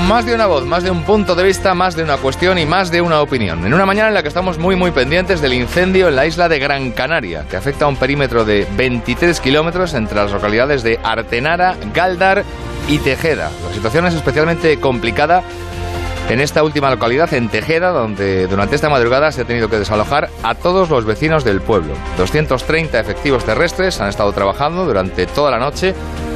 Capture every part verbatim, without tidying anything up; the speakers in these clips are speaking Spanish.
con más de una voz, más de un punto de vista, más de una cuestión y más de una opinión. En una mañana en la que estamos muy muy pendientes del incendio en la isla de Gran Canaria, que afecta a un perímetro de veintitrés kilómetros entre las localidades de Artenara, Gáldar y Tejeda. La situación es especialmente complicada en esta última localidad, en Tejeda, donde durante esta madrugada se ha tenido que desalojar a todos los vecinos del pueblo. doscientos treinta efectivos terrestres han estado trabajando durante toda la noche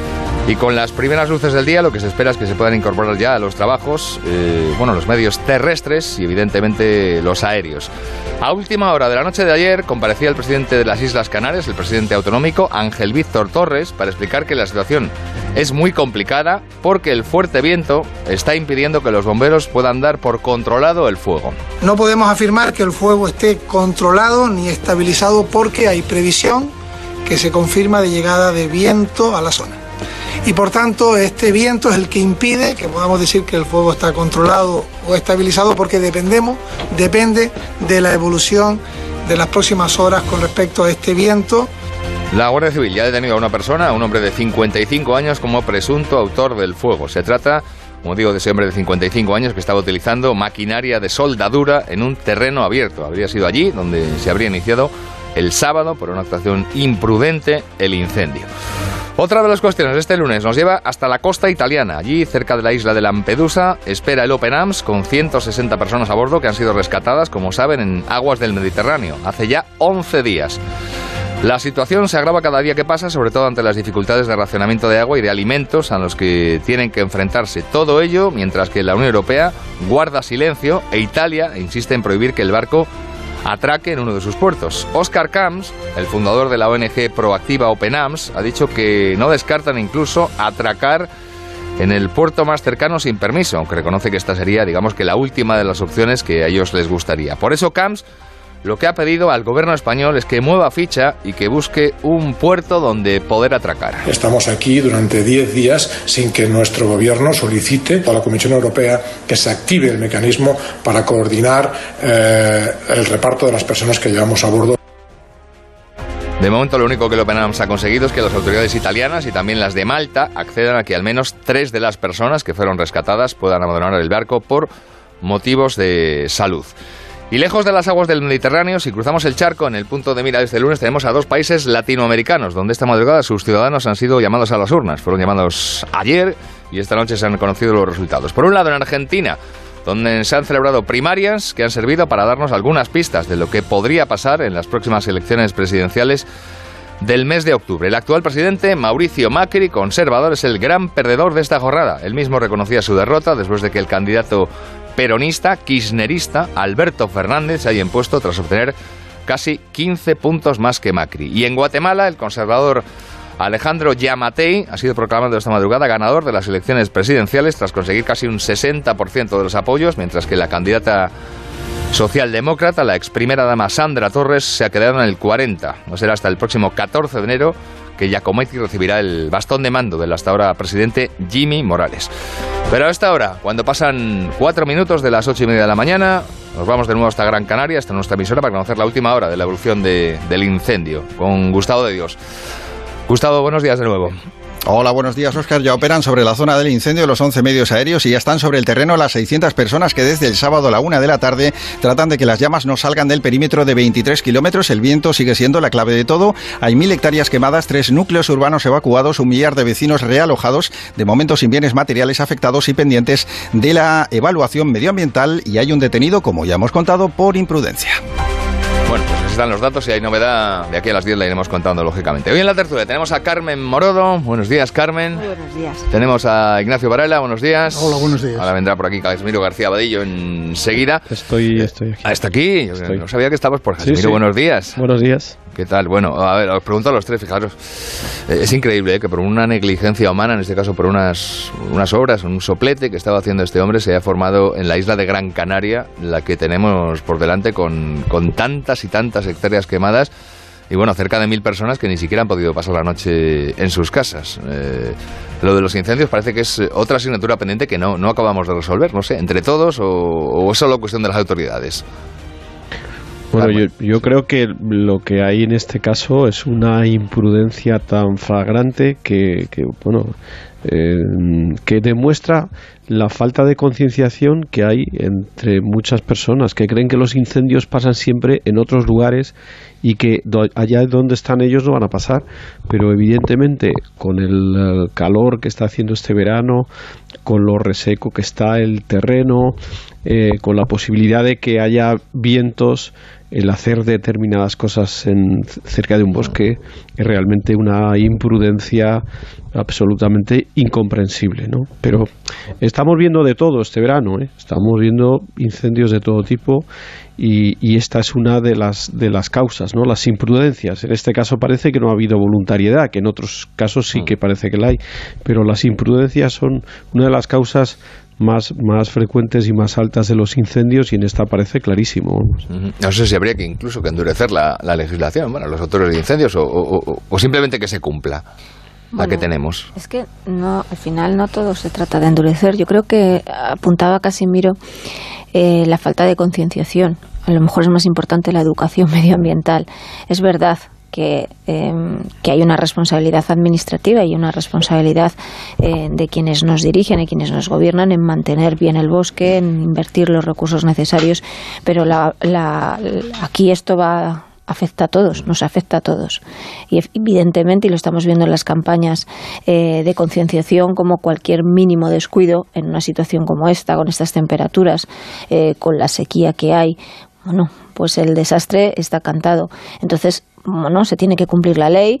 y con las primeras luces del día lo que se espera es que se puedan incorporar ya a los trabajos, eh, bueno, los medios terrestres y evidentemente los aéreos. A última hora de la noche de ayer comparecía el presidente de las Islas Canarias, el presidente autonómico, Ángel Víctor Torres, para explicar que la situación es muy complicada porque el fuerte viento está impidiendo que los bomberos puedan dar por controlado el fuego. No podemos afirmar que el fuego esté controlado ni estabilizado porque hay previsión que se confirma de llegada de viento a la zona. Y por tanto, este viento es el que impide que podamos decir que el fuego está controlado o estabilizado porque dependemos, depende de la evolución de las próximas horas con respecto a este viento. La Guardia Civil ya ha detenido a una persona, a un hombre de cincuenta y cinco años, como presunto autor del fuego. Se trata, como digo, de ese hombre de cincuenta y cinco años que estaba utilizando maquinaria de soldadura en un terreno abierto. Habría sido allí donde se habría iniciado el sábado, por una actuación imprudente, el incendio. Otra de las cuestiones de este lunes nos lleva hasta la costa italiana. Allí, cerca de la isla de Lampedusa, espera el Open Arms con ciento sesenta personas a bordo que han sido rescatadas, como saben, en aguas del Mediterráneo, hace ya once días. La situación se agrava cada día que pasa, sobre todo ante las dificultades de racionamiento de agua y de alimentos a los que tienen que enfrentarse. Todo ello mientras que la Unión Europea guarda silencio e Italia insiste en prohibir que el barco atraque en uno de sus puertos. Oscar Camps, el fundador de la O N G proactiva Open Arms, ha dicho que no descartan incluso atracar en el puerto más cercano sin permiso, aunque reconoce que esta sería, digamos, que la última de las opciones que a ellos les gustaría. Por eso Camps lo que ha pedido al gobierno español es que mueva ficha y que busque un puerto donde poder atracar. Estamos aquí durante diez días sin que nuestro gobierno solicite a la Comisión Europea que se active el mecanismo para coordinar eh, el reparto de las personas que llevamos a bordo. De momento lo único que el Open Arms ha conseguido es que las autoridades italianas y también las de Malta accedan a que al menos tres de las personas que fueron rescatadas puedan abandonar el barco por motivos de salud. Y lejos de las aguas del Mediterráneo, si cruzamos el charco en el punto de mira de este lunes, tenemos a dos países latinoamericanos, donde esta madrugada sus ciudadanos han sido llamados a las urnas. Fueron llamados ayer y esta noche se han conocido los resultados. Por un lado, en Argentina, donde se han celebrado primarias que han servido para darnos algunas pistas de lo que podría pasar en las próximas elecciones presidenciales del mes de octubre. El actual presidente, Mauricio Macri, conservador, es el gran perdedor de esta jornada. Él mismo reconocía su derrota después de que el candidato peronista, kirchnerista, Alberto Fernández, se haya impuesto tras obtener casi quince puntos más que Macri. Y en Guatemala, el conservador Alejandro Yamatei ha sido proclamado esta madrugada ganador de las elecciones presidenciales tras conseguir casi un sesenta por ciento de los apoyos, mientras que la candidata socialdemócrata, la ex primera dama Sandra Torres, se ha quedado en el cuarenta. No será hasta el próximo catorce de enero que Giacometti recibirá el bastón de mando del hasta ahora presidente Jimmy Morales. Pero a esta hora, cuando pasan cuatro minutos de las ocho y media de la mañana, nos vamos de nuevo hasta Gran Canaria, hasta nuestra emisora, para conocer la última hora de la evolución de, del incendio, con Gustavo de Dios. Gustavo, buenos días de nuevo. Hola, buenos días, Óscar. Ya operan sobre la zona del incendio los once medios aéreos y ya están sobre el terreno las seiscientas personas que desde el sábado a la una de la tarde tratan de que las llamas no salgan del perímetro de veintitrés kilómetros. El viento sigue siendo la clave de todo. Hay mil hectáreas quemadas, tres núcleos urbanos evacuados, un millar de vecinos realojados, de momento sin bienes materiales afectados y pendientes de la evaluación medioambiental, y hay un detenido, como ya hemos contado, por imprudencia. Bueno, pues así están los datos. Si hay novedad, de aquí a las diez la iremos contando, lógicamente. Hoy en la tertulia tenemos a Carmen Morodo. Buenos días, Carmen. Muy buenos días. Tenemos a Ignacio Varela. Buenos días. Hola, buenos días. Ahora vendrá por aquí Casimiro García Badillo enseguida. Estoy, estoy aquí. Ah, ¿está aquí? Estoy. No sabía que estabas por Casimiro. Sí, sí. Buenos días. Buenos días. ¿Qué tal? Bueno, a ver, os pregunto a los tres, fijaros. Eh, es increíble ¿eh? que por una negligencia humana, en este caso por unas, unas obras, un soplete que estaba haciendo este hombre, se haya formado en la isla de Gran Canaria, la que tenemos por delante con, con tantas y tantas hectáreas quemadas. Y bueno, cerca de mil personas que ni siquiera han podido pasar la noche en sus casas. Eh, lo de los incendios parece que es otra asignatura pendiente que no, no acabamos de resolver, no sé, entre todos o, o es solo cuestión de las autoridades. Bueno, yo, yo creo que lo que hay en este caso es una imprudencia tan flagrante que, que bueno, eh, que demuestra la falta de concienciación que hay entre muchas personas que creen que los incendios pasan siempre en otros lugares y que do, allá donde están ellos no van a pasar, pero evidentemente con el calor que está haciendo este verano, con lo reseco que está el terreno, eh, con la posibilidad de que haya vientos, el hacer determinadas cosas en, cerca de un bosque es realmente una imprudencia absolutamente incomprensible, ¿no? Pero estamos viendo de todo este verano, ¿eh? Estamos viendo incendios de todo tipo y, y esta es una de las de las causas, ¿no? Las imprudencias. En este caso parece que no ha habido voluntariedad, que en otros casos sí que parece que la hay, pero las imprudencias son una de las causas más, más frecuentes y más altas de los incendios y en esta parece clarísimo. No sé si habría que incluso que endurecer la, la legislación, bueno, los autores de incendios o, o, o simplemente que se cumpla la bueno, que tenemos. Es que no, al final no todo se trata de endurecer. Yo creo que apuntaba Casimiro eh, la falta de concienciación. A lo mejor es más importante la educación medioambiental. Es verdad que, eh, que hay una responsabilidad administrativa y una responsabilidad eh, de quienes nos dirigen y quienes nos gobiernan en mantener bien el bosque, en invertir los recursos necesarios, pero la, la, aquí esto va afecta a todos, nos afecta a todos. Y evidentemente, y lo estamos viendo en las campañas eh, de concienciación, como cualquier mínimo descuido en una situación como esta, con estas temperaturas, eh, con la sequía que hay, bueno, pues el desastre está cantado. Entonces, bueno, se tiene que cumplir la ley.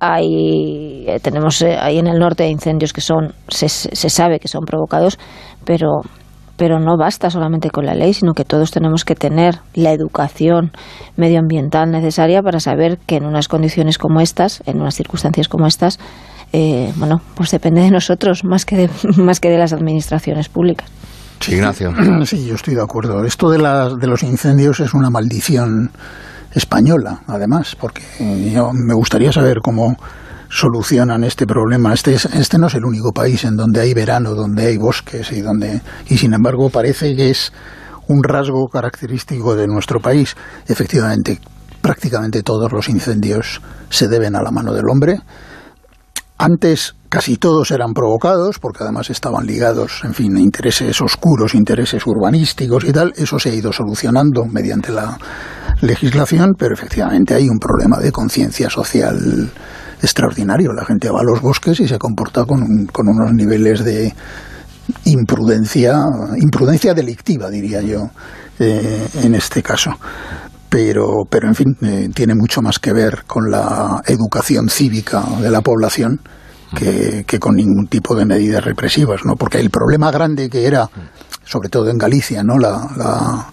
Hay, eh, tenemos eh, ahí en el norte incendios que son, se, se sabe que son provocados, pero pero no basta solamente con la ley, sino que todos tenemos que tener la educación medioambiental necesaria para saber que en unas condiciones como estas, en unas circunstancias como estas, eh, bueno, pues depende de nosotros más que de, más que de las administraciones públicas. Sí, Ignacio. Sí, yo estoy de acuerdo. Esto de, la, de los incendios es una maldición española, además, porque yo me gustaría saber cómo solucionan este problema. Este, es, este no es el único país en donde hay verano, donde hay bosques y donde y sin embargo parece que es un rasgo característico de nuestro país. Efectivamente, prácticamente todos los incendios se deben a la mano del hombre. Antes casi todos eran provocados, porque además estaban ligados, en fin, a intereses oscuros, intereses urbanísticos y tal. Eso se ha ido solucionando mediante la legislación, pero efectivamente hay un problema de conciencia social extraordinario. La gente va a los bosques y se comporta con, un, con unos niveles de imprudencia, imprudencia delictiva, diría yo, eh, en este caso. Pero, pero en fin, eh, tiene mucho más que ver con la educación cívica de la población que, que con ningún tipo de medidas represivas, ¿no? Porque el problema grande que era, sobre todo en Galicia, ¿no? La, la,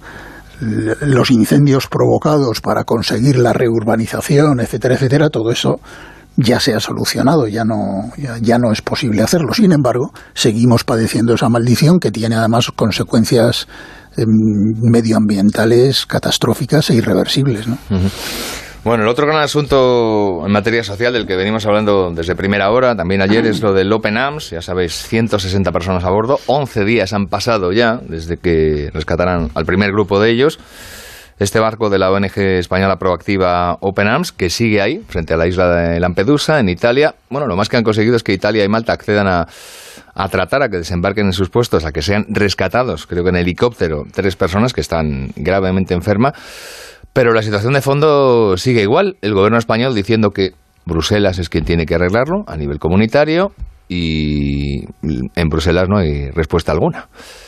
los incendios provocados para conseguir la reurbanización, etcétera, etcétera, todo eso ya se ha solucionado, ya no, ya, ya no es posible hacerlo. Sin embargo, seguimos padeciendo esa maldición que tiene además consecuencias eh, medioambientales catastróficas e irreversibles, ¿no? Uh-huh. Bueno, el otro gran asunto en materia social del que venimos hablando desde primera hora, también ayer, es lo del Open Arms. Ya sabéis, ciento sesenta personas a bordo, once días han pasado ya desde que rescataran al primer grupo de ellos. Este barco de la O N G española proactiva Open Arms, que sigue ahí, frente a la isla de Lampedusa, en Italia. Bueno, lo más que han conseguido es que Italia y Malta accedan a, a tratar a que desembarquen en sus puestos, a que sean rescatados, creo que en helicóptero, tres personas que están gravemente enfermas. Pero la situación de fondo sigue igual. El gobierno español diciendo que Bruselas es quien tiene que arreglarlo a nivel comunitario y en Bruselas no hay respuesta alguna.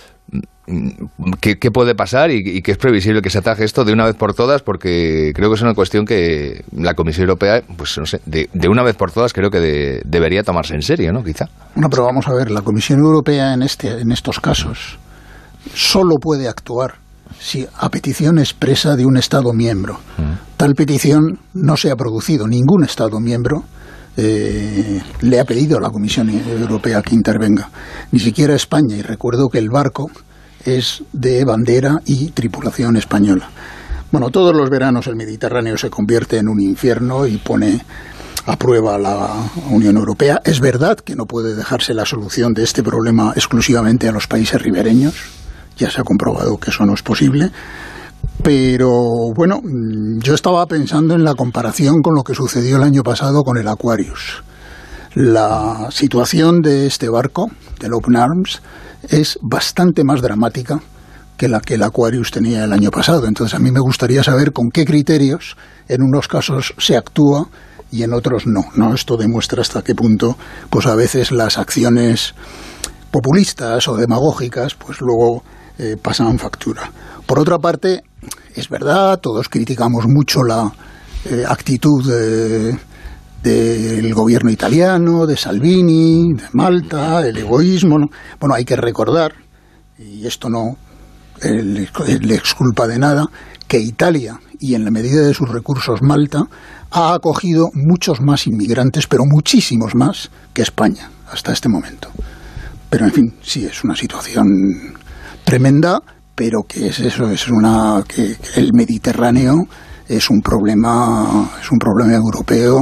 ¿Qué, qué puede pasar y, y qué es previsible que se ataje esto de una vez por todas? Porque creo que es una cuestión que la Comisión Europea, pues no sé, de, de una vez por todas creo que de, debería tomarse en serio, ¿no? Quizá. No, pero vamos a ver, la Comisión Europea en este, en estos casos solo puede actuar si a petición expresa de un Estado miembro. Mm. Tal petición no se ha producido. Ningún Estado miembro eh, le ha pedido a la Comisión Europea que intervenga. Ni siquiera España. Y recuerdo que el barco es de bandera y tripulación española. Bueno, todos los veranos el Mediterráneo se convierte en un infierno y pone a prueba a la Unión Europea. Es verdad que no puede dejarse la solución de este problema exclusivamente a los países ribereños. Ya se ha comprobado que eso no es posible. Pero, bueno, yo estaba pensando en la comparación con lo que sucedió el año pasado con el Aquarius. La situación de este barco, del Open Arms, es bastante más dramática que la que el Aquarius tenía el año pasado. Entonces, a mí me gustaría saber con qué criterios en unos casos se actúa y en otros no, ¿no? Esto demuestra hasta qué punto, pues a veces las acciones populistas o demagógicas, pues luego eh, pasan factura. Por otra parte, es verdad, todos criticamos mucho la eh, actitud de, del gobierno italiano, de Salvini, de Malta, el egoísmo, ¿no? Bueno, hay que recordar, y esto no le exculpa de nada, que Italia, y en la medida de sus recursos Malta, ha acogido muchos más inmigrantes, pero muchísimos más que España hasta este momento. Pero en fin, sí, es una situación tremenda, pero que es eso, es una que el Mediterráneo es un problema, es un problema europeo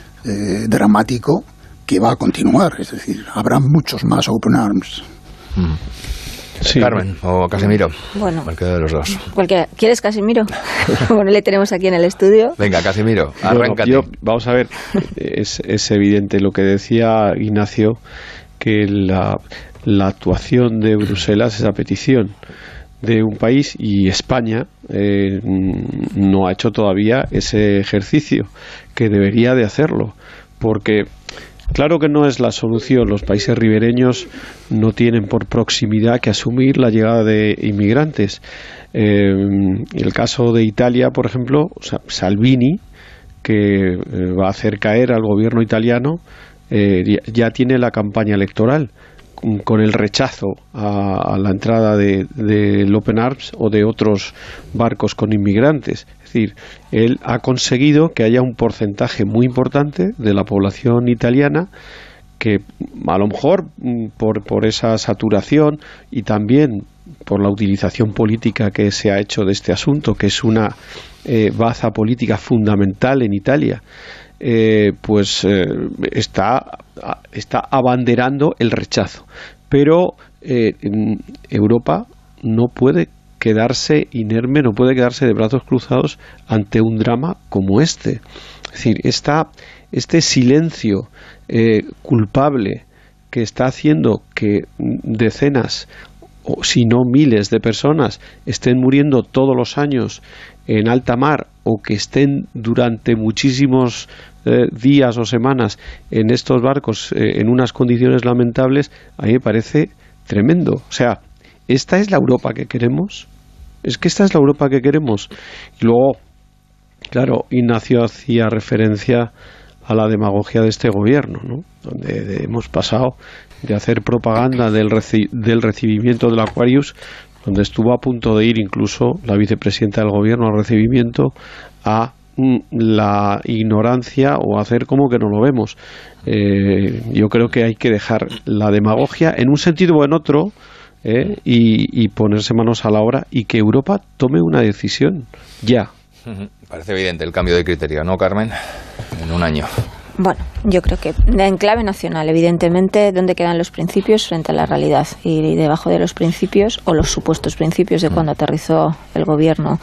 eh, dramático que va a continuar, es decir, habrá muchos más Open Arms. Mm. Sí. Carmen o Casimiro. Bueno, cualquiera de los dos. Cualquiera. ¿Quieres Casimiro? Bueno, le tenemos aquí en el estudio. Venga, Casimiro, arráncate. Yo, vamos a ver, es, es evidente lo que decía Ignacio, que la, la actuación de Bruselas, esa petición de un país, y España eh, no ha hecho todavía ese ejercicio, que debería de hacerlo, porque claro que no es la solución. Los países ribereños no tienen por proximidad que asumir la llegada de inmigrantes. Eh, el caso de Italia, por ejemplo, Salvini, que eh, va a hacer caer al gobierno italiano, eh, ya tiene la campaña electoral con el rechazo a, a la entrada de, del Open Arms o de otros barcos con inmigrantes. Es decir, él ha conseguido que haya un porcentaje muy importante de la población italiana que, a lo mejor por, por esa saturación y también por la utilización política que se ha hecho de este asunto, que es una eh, baza política fundamental en Italia, Eh, pues eh, está, está abanderando el rechazo. Pero eh, Europa no puede quedarse inerme, no puede quedarse de brazos cruzados ante un drama como este. Es decir, esta, este silencio eh, culpable que está haciendo que decenas o si no miles de personas estén muriendo todos los años en alta mar, o que estén durante muchísimos eh, días o semanas en estos barcos eh, en unas condiciones lamentables, a mí me parece tremendo. O sea, ¿esta es la Europa que queremos? ¿Es que esta es la Europa que queremos? Y luego, claro, Ignacio hacía referencia a la demagogia de este gobierno, ¿no? Donde de, hemos pasado de hacer propaganda del, reci del recibimiento del Aquarius, donde estuvo a punto de ir incluso la vicepresidenta del gobierno al recibimiento, a mm, la ignorancia o hacer como que no lo vemos. Eh, yo creo que hay que dejar la demagogia en un sentido o en otro, eh, y, y ponerse manos a la obra y que Europa tome una decisión ya. Parece evidente el cambio de criterio, ¿no, Carmen? En un año. Bueno, yo creo que en clave nacional, evidentemente, ¿dónde quedan los principios frente a la realidad? Y debajo de los principios, o los supuestos principios de cuando aterrizó el gobierno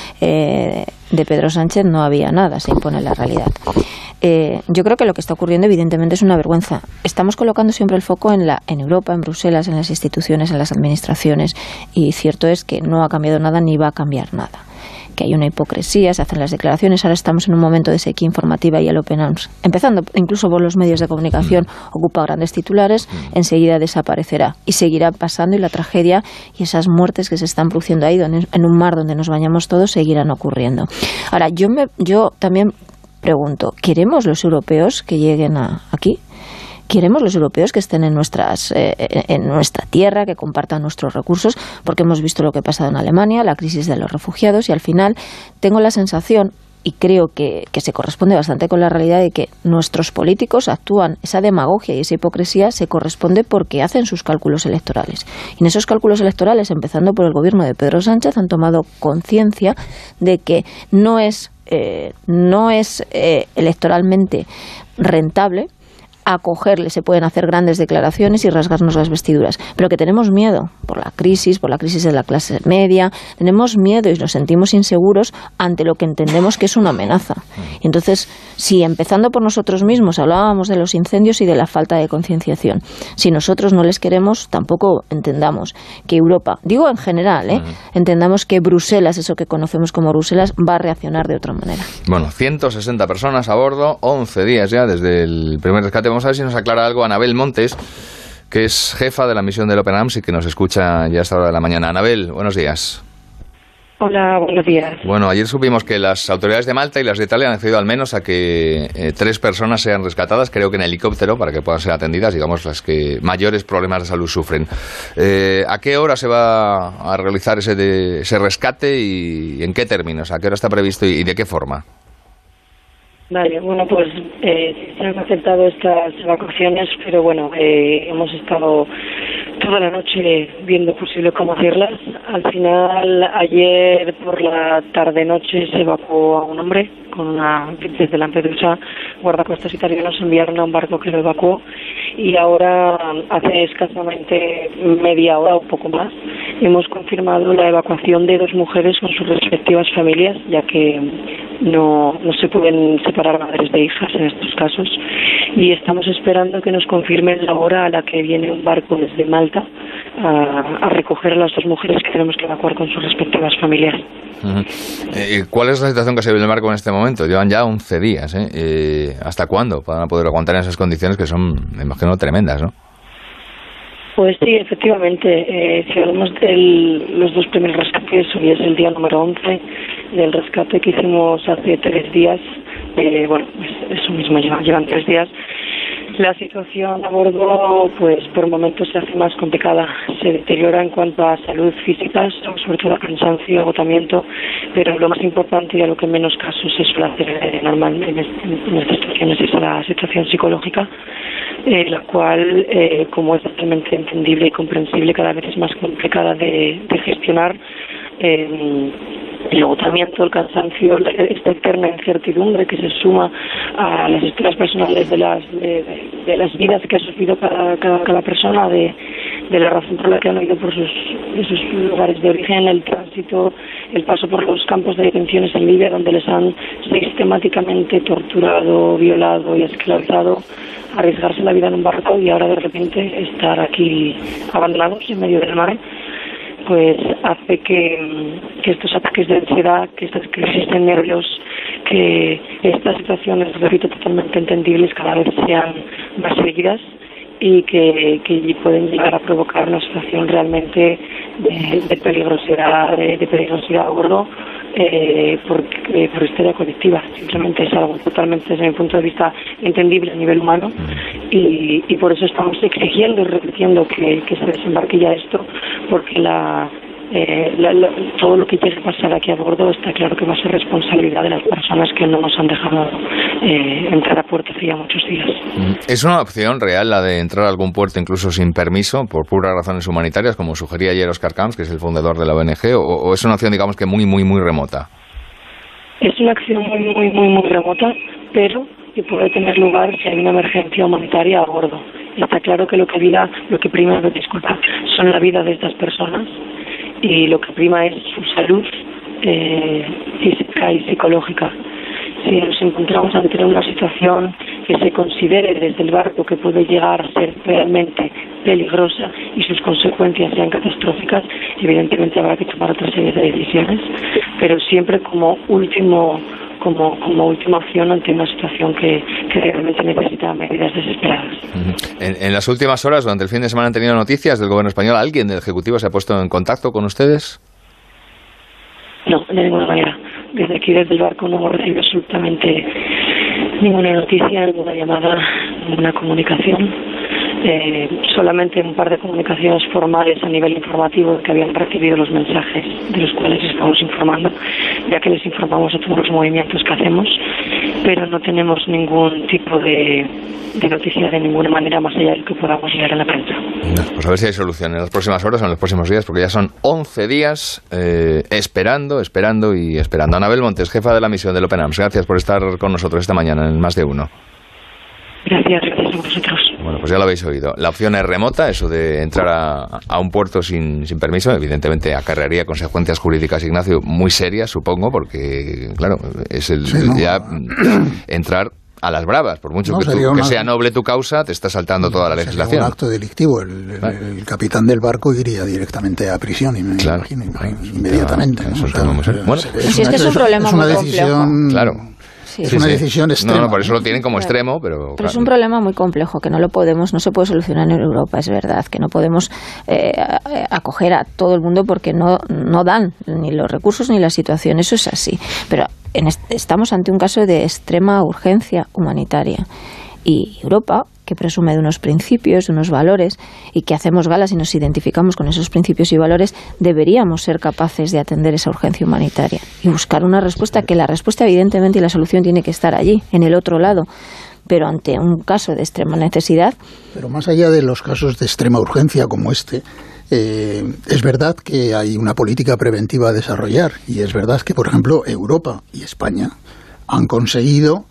eh, de Pedro Sánchez, no había nada, se impone la realidad. Eh, yo creo que lo que está ocurriendo, evidentemente, es una vergüenza. Estamos colocando siempre el foco en, la, en Europa, en Bruselas, en las instituciones, en las administraciones, y cierto es que no ha cambiado nada ni va a cambiar nada. Que hay una hipocresía, se hacen las declaraciones, ahora estamos en un momento de sequía informativa y el Open Arms, empezando incluso por los medios de comunicación, ocupa grandes titulares, enseguida desaparecerá y seguirá pasando, y la tragedia y esas muertes que se están produciendo ahí, donde, en un mar donde nos bañamos todos, seguirán ocurriendo. Ahora, yo, me, yo también pregunto, ¿queremos los europeos que lleguen a, aquí? ¿Queremos los europeos que estén en, nuestras, eh, en nuestra tierra, que compartan nuestros recursos? Porque hemos visto lo que ha pasado en Alemania, la crisis de los refugiados, y al final tengo la sensación, y creo que, que se corresponde bastante con la realidad, de que nuestros políticos actúan, esa demagogia y esa hipocresía se corresponde porque hacen sus cálculos electorales. Y en esos cálculos electorales, empezando por el gobierno de Pedro Sánchez, han tomado conciencia de que no es, eh, no es eh, electoralmente rentable acogerle, se pueden hacer grandes declaraciones y rasgarnos las vestiduras, pero que tenemos miedo por la crisis, por la crisis de la clase media, tenemos miedo y nos sentimos inseguros ante lo que entendemos que es una amenaza. Y entonces, si empezando por nosotros mismos hablábamos de los incendios y de la falta de concienciación, si nosotros no les queremos, tampoco entendamos que Europa, digo en general, ¿eh? entendamos que Bruselas, eso que conocemos como Bruselas, va a reaccionar de otra manera. Bueno, ciento sesenta personas a bordo, once días ya desde el primer rescate. Vamos a ver si nos aclara algo Anabel Montes, que es jefa de la misión del Open Arms y que nos escucha ya a esta hora de la mañana. Anabel, buenos días. Hola, buenos días. Bueno, ayer supimos que las autoridades de Malta y las de Italia han accedido al menos a que eh, tres personas sean rescatadas, creo que en helicóptero, para que puedan ser atendidas, digamos, las que mayores problemas de salud sufren. Eh, ¿A qué hora se va a realizar ese, de, ese rescate y en qué términos? ¿A qué hora está previsto y, y de qué forma? Vale, bueno, pues eh, se han aceptado estas evacuaciones, pero bueno, eh, hemos estado toda la noche viendo posible cómo hacerlas. Al final, ayer por la tarde-noche se evacuó a un hombre con una, desde Lampedusa, guardacostas italianos enviaron a un barco que lo evacuó y ahora, hace escasamente media hora o poco más, hemos confirmado la evacuación de dos mujeres con sus respectivas familias, ya que no, no se pueden separar madres de hijas en estos casos, y estamos esperando que nos confirmen la hora a la que viene un barco desde Malta a, a recoger a las dos mujeres que tenemos que evacuar con sus respectivas familias. Uh-huh. Eh, ¿Cuál es la situación que se vive en el barco en este momento? Llevan ya once días, ¿eh? Eh, ¿Hasta cuándo van a poder aguantar en esas condiciones que son, me imagino, tremendas, ¿no? Pues sí, efectivamente. Eh, si hablamos de los dos primeros rescates, hoy es el día número once del rescate que hicimos hace tres días. Eh, bueno, pues eso mismo, llevan, llevan tres días. La situación a bordo, pues por momentos se hace más complicada. Se deteriora en cuanto a salud física, sobre todo a cansancio y agotamiento, pero lo más importante y a lo que menos caso se suele hacer eh, normalmente en estas situaciones es la situación psicológica, eh, la cual, eh, como es totalmente entendible y comprensible, cada vez es más complicada de, de gestionar. Eh, el agotamiento, el cansancio, esta eterna incertidumbre que se suma a las historias personales de las de, de las vidas que ha sufrido cada, cada, cada persona, de, de la razón por la que han ido por sus, de sus lugares de origen, el tránsito, el paso por los campos de detenciones en Libia, donde les han sistemáticamente torturado, violado y esclavizado, arriesgarse la vida en un barco y ahora de repente estar aquí abandonados en medio del mar, pues hace que, que estos ataques de ansiedad, que estas crisis de nervios, que estas situaciones, repito, totalmente entendibles, cada vez sean más seguidas y que, que pueden llegar a provocar una situación realmente de, de peligrosidad, de, de peligrosidad a bordo, eh, por, eh, por histeria colectiva. Simplemente es algo totalmente, desde mi punto de vista, entendible a nivel humano y, y por eso estamos exigiendo y repitiendo que, que se desembarque ya esto, porque la, eh, la, la, todo lo que quiere pasar aquí a bordo está claro que va a ser responsabilidad de las personas que no nos han dejado eh, entrar a puerto hace ya muchos días. ¿Es una opción real la de entrar a algún puerto incluso sin permiso, por puras razones humanitarias, como sugería ayer Oscar Camps, que es el fundador de la O N G, o, o es una opción, digamos, que muy, muy, muy remota? Es una acción muy, muy, muy, muy remota, pero que puede tener lugar si hay una emergencia humanitaria a bordo. Está claro que lo que vida, lo que prima, disculpa, son la vida de estas personas y lo que prima es su salud eh, física y psicológica. Si nos encontramos ante una situación que se considere desde el barco que puede llegar a ser realmente peligrosa y sus consecuencias sean catastróficas, evidentemente habrá que tomar otra serie de decisiones, pero siempre como último como, como última opción ante una situación que, que realmente necesita medidas desesperadas. En, en las últimas horas, durante el fin de semana, ¿han tenido noticias del gobierno español? ¿Alguien del Ejecutivo se ha puesto en contacto con ustedes? No, de ninguna manera. Desde aquí, desde el barco, no hemos recibido absolutamente ninguna noticia, ninguna llamada, ninguna comunicación. Eh, solamente un par de comunicaciones formales a nivel informativo que habían recibido los mensajes de los cuales estamos informando, ya que les informamos a todos los movimientos que hacemos, pero no tenemos ningún tipo de, de noticia de ninguna manera más allá de lo que podamos leer en la prensa. Pues a ver si hay solución en las próximas horas o en los próximos días, porque ya son once días eh, esperando, esperando y esperando. Anabel Montes, jefa de la misión del Open Arms, gracias por estar con nosotros esta mañana en Más de Uno. Gracias, gracias a vosotros. Bueno, pues ya lo habéis oído. La opción es remota, eso de entrar a, a un puerto sin, sin permiso, evidentemente acarrearía consecuencias jurídicas, Ignacio, muy serias, supongo, porque, claro, es el sí, no. ya entrar a las bravas, por mucho no, que, tú, una, que sea noble tu causa, te está saltando toda la legislación. Sería un acto delictivo, el, claro. el, el capitán del barco iría directamente a prisión, y me claro. imagino, inmediatamente. Claro, ¿no? O sea, muy bueno, es, es, es que es un problema es una muy decisión, complejo. Claro. Sí, es sí, una sí. decisión extrema. No, no, por eso lo tienen como extremo, pero... Pero claro. es un problema muy complejo, que no lo podemos, no se puede solucionar en Europa, es verdad, que no podemos eh, acoger a todo el mundo porque no, no dan ni los recursos ni la situación, eso es así. Pero en est- estamos ante un caso de extrema urgencia humanitaria. Y Europa, que presume de unos principios, de unos valores, y que hacemos galas y nos identificamos con esos principios y valores, deberíamos ser capaces de atender esa urgencia humanitaria y buscar una respuesta, que la respuesta evidentemente y la solución tiene que estar allí, en el otro lado. Pero ante un caso de extrema necesidad... Pero más allá de los casos de extrema urgencia como este, eh, es verdad que hay una política preventiva a desarrollar, y es verdad que, por ejemplo, Europa y España han conseguido...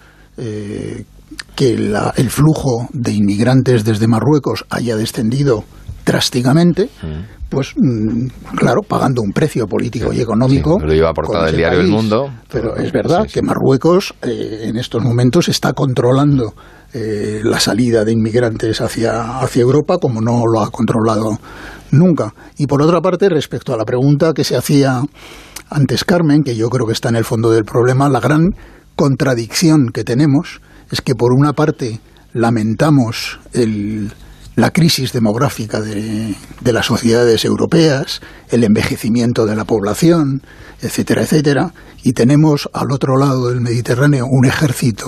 Eh, que la, el flujo de inmigrantes desde Marruecos haya descendido drásticamente, pues claro, pagando un precio político y económico. Sí, lo lleva portada del diario El Mundo. Pero es verdad sí, sí. que Marruecos eh, en estos momentos está controlando eh, la salida de inmigrantes hacia, hacia Europa como no lo ha controlado nunca. Y por otra parte, respecto a la pregunta que se hacía antes Carmen, que yo creo que está en el fondo del problema, la gran contradicción que tenemos es que por una parte lamentamos el, la crisis demográfica de, de las sociedades europeas, el envejecimiento de la población, etcétera, etcétera, y tenemos al otro lado del Mediterráneo un ejército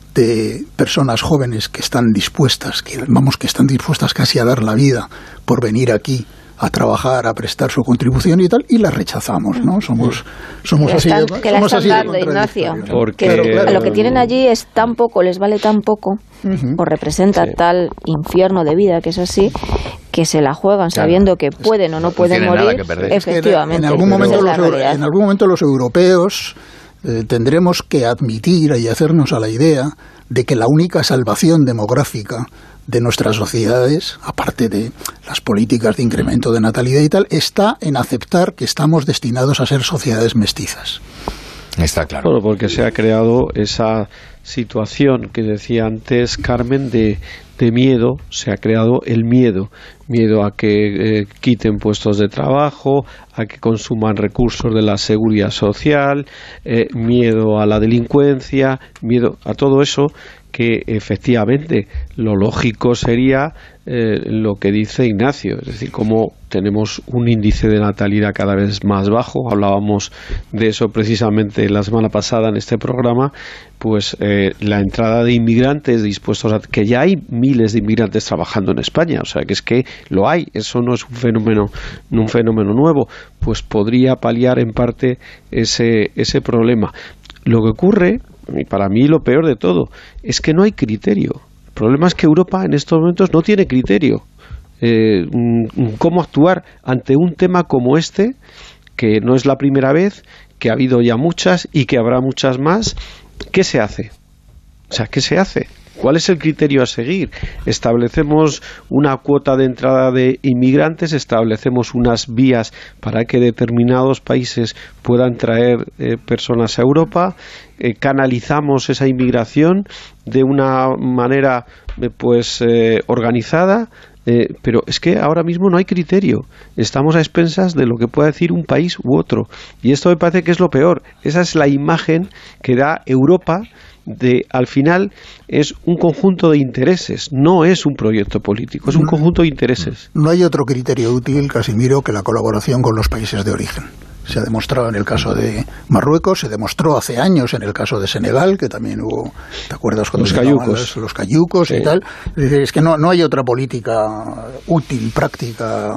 de personas jóvenes que están dispuestas, que vamos, que están dispuestas casi a dar la vida por venir aquí a trabajar, a prestar su contribución y tal, y la rechazamos, ¿no? Somos, somos así de, que la somos están así dando, de Ignacio. Porque que claro, lo que tienen allí es tan poco, les vale tan poco, uh-huh. o representa sí. tal infierno de vida, que es así, que se la juegan claro. sabiendo que pueden o no, no pueden morir. Efectivamente. En, en, algún momento los, en algún momento los europeos eh, tendremos que admitir y hacernos a la idea de que la única salvación demográfica de nuestras sociedades, aparte de las políticas de incremento de natalidad y tal, está en aceptar que estamos destinados a ser sociedades mestizas. Está claro. Bueno, porque se ha creado esa situación que decía antes Carmen de, de miedo, se ha creado el miedo. Miedo a que eh, quiten puestos de trabajo, a que consuman recursos de la seguridad social, eh, miedo a la delincuencia, miedo a todo eso, que efectivamente lo lógico sería eh, lo que dice Ignacio, es decir, como tenemos un índice de natalidad cada vez más bajo, hablábamos de eso precisamente la semana pasada en este programa, pues eh, la entrada de inmigrantes dispuestos a... que ya hay miles de inmigrantes trabajando en España, o sea que es que lo hay, eso no es un fenómeno, un fenómeno nuevo, pues podría paliar en parte ese, ese problema. Lo que ocurre, y para mí lo peor de todo, es que no hay criterio. El problema es que Europa en estos momentos no tiene criterio. Eh, cómo actuar ante un tema como este, que no es la primera vez, que ha habido ya muchas y que habrá muchas más. ¿Qué se hace? O sea, ¿qué se hace? ¿Cuál es el criterio a seguir? Establecemos una cuota de entrada de inmigrantes, establecemos unas vías para que determinados países puedan traer eh, personas a Europa, eh, canalizamos esa inmigración de una manera eh, pues eh, organizada, eh, pero es que ahora mismo no hay criterio. Estamos a expensas de lo que pueda decir un país u otro. Y esto me parece que es lo peor. Esa es la imagen que da Europa. De, al final es un conjunto de intereses, no es un proyecto político, es un conjunto de intereses. No hay otro criterio útil, Casimiro, que la colaboración con los países de origen. Se ha demostrado en el caso de Marruecos, se demostró hace años en el caso de Senegal, que también hubo, ¿te acuerdas cuando los se cayucos, los, los cayucos sí. y tal? Es, decir, es que no, no hay otra política útil, práctica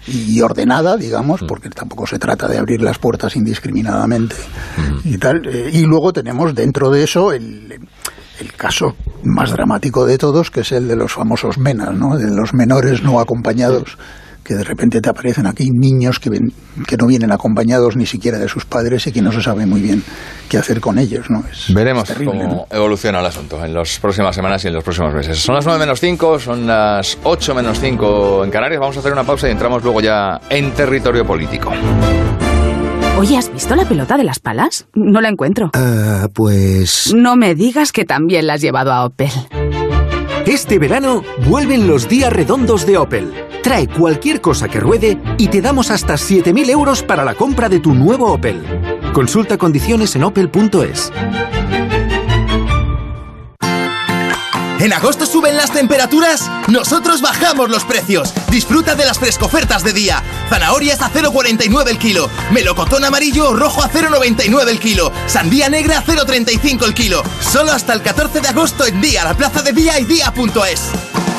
y ordenada, digamos, porque tampoco se trata de abrir las puertas indiscriminadamente y tal. Y luego tenemos dentro de eso el, el caso más dramático de todos, que es el de los famosos MENAs, ¿no? De los menores no acompañados que de repente te aparecen aquí niños que, ven, que no vienen acompañados ni siquiera de sus padres y que no se sabe muy bien qué hacer con ellos, ¿no? Es, Veremos es terrible, cómo ¿no? evoluciona el asunto en las próximas semanas y en los próximos meses. Son las nueve menos cinco, son las ocho menos cinco en Canarias. Vamos a hacer una pausa y entramos luego ya en territorio político. Oye, ¿has visto la pelota de las palas? No la encuentro. Ah, uh, pues... No me digas que también la has llevado a Opel. Este verano vuelven los días redondos de Opel. Trae cualquier cosa que ruede y te damos hasta siete mil euros para la compra de tu nuevo Opel. Consulta condiciones en opel punto es. ¿En agosto suben las temperaturas? ¡Nosotros bajamos los precios! Disfruta de las frescofertas de día. Zanahorias a cero coma cuarenta y nueve el kilo. Melocotón amarillo o rojo a cero coma noventa y nueve el kilo. Sandía negra a cero coma treinta y cinco el kilo. Solo hasta el catorce de agosto en Día, la plaza de Día y Día punto es.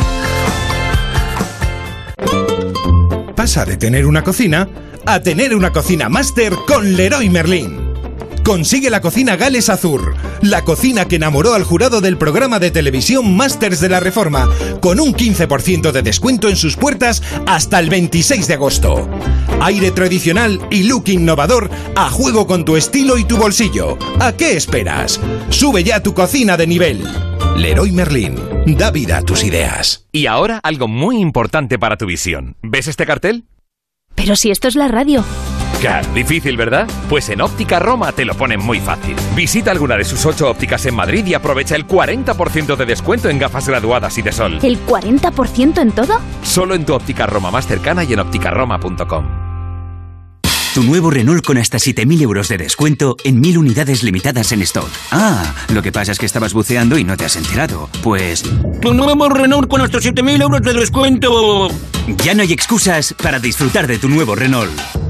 Pasa de tener una cocina a tener una cocina máster con Leroy Merlin. Consigue la cocina Gales Azur, la cocina que enamoró al jurado del programa de televisión Masters de la Reforma, con un quince por ciento de descuento en sus puertas hasta el veintiséis de agosto. Aire tradicional y look innovador a juego con tu estilo y tu bolsillo. ¿A qué esperas? Sube ya tu cocina de nivel. Leroy Merlin, da vida a tus ideas. Y ahora algo muy importante para tu visión. ¿Ves este cartel? Pero si esto es la radio. Claro, difícil, ¿verdad? Pues en Óptica Roma te lo ponen muy fácil. Visita alguna de sus ocho ópticas en Madrid y aprovecha el cuarenta por ciento de descuento en gafas graduadas y de sol. ¿El cuarenta por ciento en todo? Solo en tu óptica Roma más cercana y en óptica roma punto com. Tu nuevo Renault con hasta siete mil euros de descuento en mil unidades limitadas en stock. Ah, lo que pasa es que estabas buceando y no te has enterado. Pues... Tu nuevo Renault con hasta siete mil euros de descuento. Ya no hay excusas para disfrutar de tu nuevo Renault.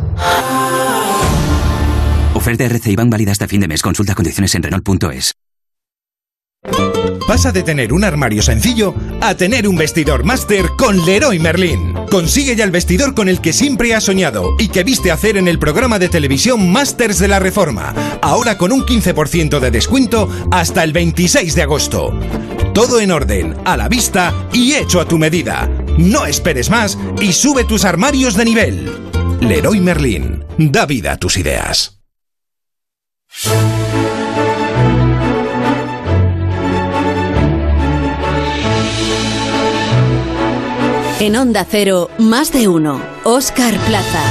Oferta R C I Bank válida hasta fin de mes. Consulta condiciones en Renault punto es. Pasa de tener un armario sencillo a tener un vestidor máster con Leroy Merlin. Consigue ya el vestidor con el que siempre has soñado y que viste hacer en el programa de televisión Masters de la Reforma. Ahora con un quince por ciento de descuento hasta el veintiséis de agosto. Todo en orden, a la vista y hecho a tu medida. No esperes más y sube tus armarios de nivel. Leroy Merlin, da vida a tus ideas. En Onda Cero, más de uno. Óscar Plaza.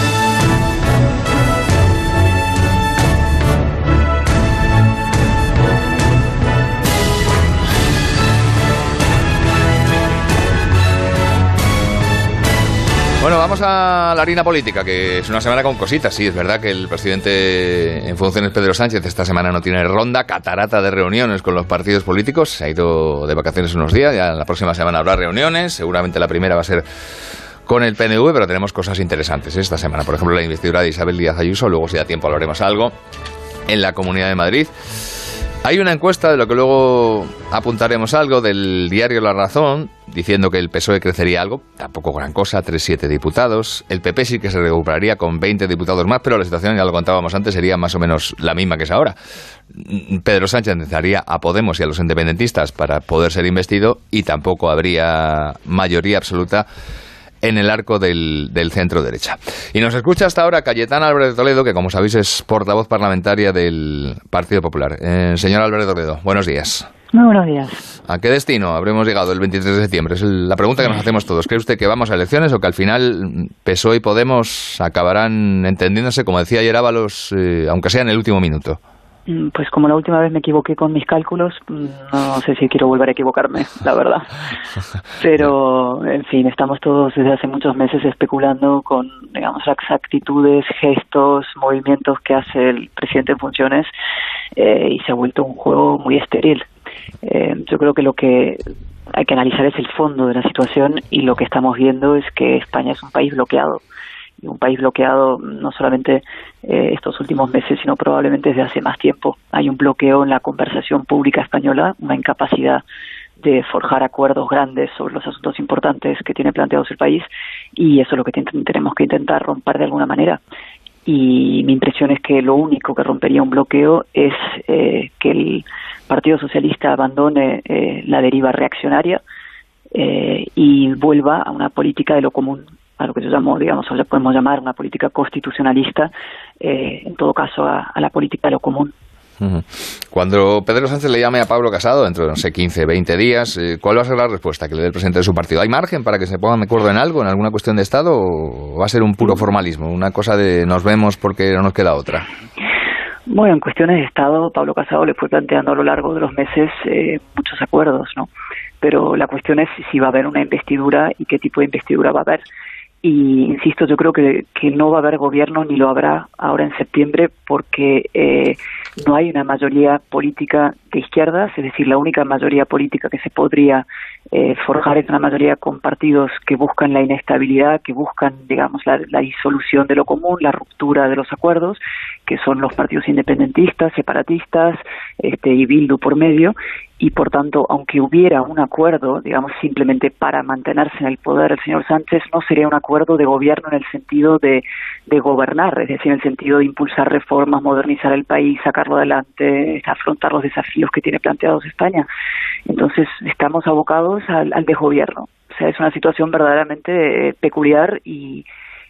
Bueno, vamos a la harina política, que es una semana con cositas. Sí, es verdad que el presidente en funciones, Pedro Sánchez, esta semana no tiene ronda, catarata de reuniones con los partidos políticos. Se ha ido de vacaciones unos días, ya la próxima semana habrá reuniones. Seguramente la primera va a ser con el P N V, pero tenemos cosas interesantes esta semana. Por ejemplo, la investidura de Isabel Díaz Ayuso, luego si da tiempo hablaremos algo, en la Comunidad de Madrid. Hay una encuesta, de lo que luego apuntaremos algo, del diario La Razón, diciendo que el P S O E crecería algo, tampoco gran cosa, tres siete diputados. El P P sí que se recuperaría con veinte diputados más, pero la situación, ya lo contábamos antes, sería más o menos la misma que es ahora. Pedro Sánchez necesitaría a Podemos y a los independentistas para poder ser investido y tampoco habría mayoría absoluta en el arco del, del centro derecha. Y nos escucha hasta ahora Cayetana Álvarez de Toledo, que como sabéis es portavoz parlamentaria del Partido Popular. Eh, señor Álvarez de Toledo, buenos días. Muy buenos días. ¿A qué destino habremos llegado el veintitrés de septiembre? Es la pregunta que nos hacemos todos. ¿Cree usted que vamos a elecciones o que al final P S O E y Podemos acabarán entendiéndose, como decía ayer Ábalos, eh, aunque sea en el último minuto? Pues como la última vez me equivoqué con mis cálculos, no sé si quiero volver a equivocarme, la verdad. Pero, en fin, estamos todos desde hace muchos meses especulando con, digamos, las actitudes, gestos, movimientos que hace el presidente en funciones eh, y se ha vuelto un juego muy estéril. Eh, yo creo que lo que hay que analizar es el fondo de la situación y lo que estamos viendo es que España es un país bloqueado. Y un país bloqueado no solamente eh, estos últimos meses, sino probablemente desde hace más tiempo. Hay un bloqueo en la conversación pública española, una incapacidad de forjar acuerdos grandes sobre los asuntos importantes que tiene planteados el país, y eso es lo que tenemos que intentar romper de alguna manera. Y mi impresión es que lo único que rompería un bloqueo es eh, que el Partido Socialista abandone eh, la deriva reaccionaria eh, y vuelva a una política de lo común, a lo que yo llamo, digamos, o ya podemos llamar una política constitucionalista, eh, en todo caso a, a la política de lo común. Cuando Pedro Sánchez le llame a Pablo Casado dentro de, no sé, quince, veinte días, ¿cuál va a ser la respuesta que le dé el presidente de su partido? ¿Hay margen para que se pongan de acuerdo en algo, en alguna cuestión de Estado, o va a ser un puro formalismo, una cosa de nos vemos porque no nos queda otra? Bueno, en cuestiones de Estado, Pablo Casado le fue planteando a lo largo de los meses eh, muchos acuerdos, ¿no? Pero la cuestión es si va a haber una investidura y qué tipo de investidura va a haber. Y insisto, yo creo que, que no va a haber gobierno ni lo habrá ahora en septiembre porque eh, no hay una mayoría política de izquierdas, es decir, la única mayoría política que se podría eh, forjar es una mayoría con partidos que buscan la inestabilidad, que buscan, digamos, la, la disolución de lo común, la ruptura de los acuerdos, que son los partidos independentistas, separatistas, este, y Bildu por medio. Y por tanto, aunque hubiera un acuerdo, digamos, simplemente para mantenerse en el poder el señor Sánchez, no sería un acuerdo de gobierno en el sentido de, de gobernar, es decir, en el sentido de impulsar reformas, modernizar el país, sacarlo adelante, afrontar los desafíos que tiene planteados España. Entonces, estamos abocados al, al desgobierno. O sea, es una situación verdaderamente eh, peculiar y,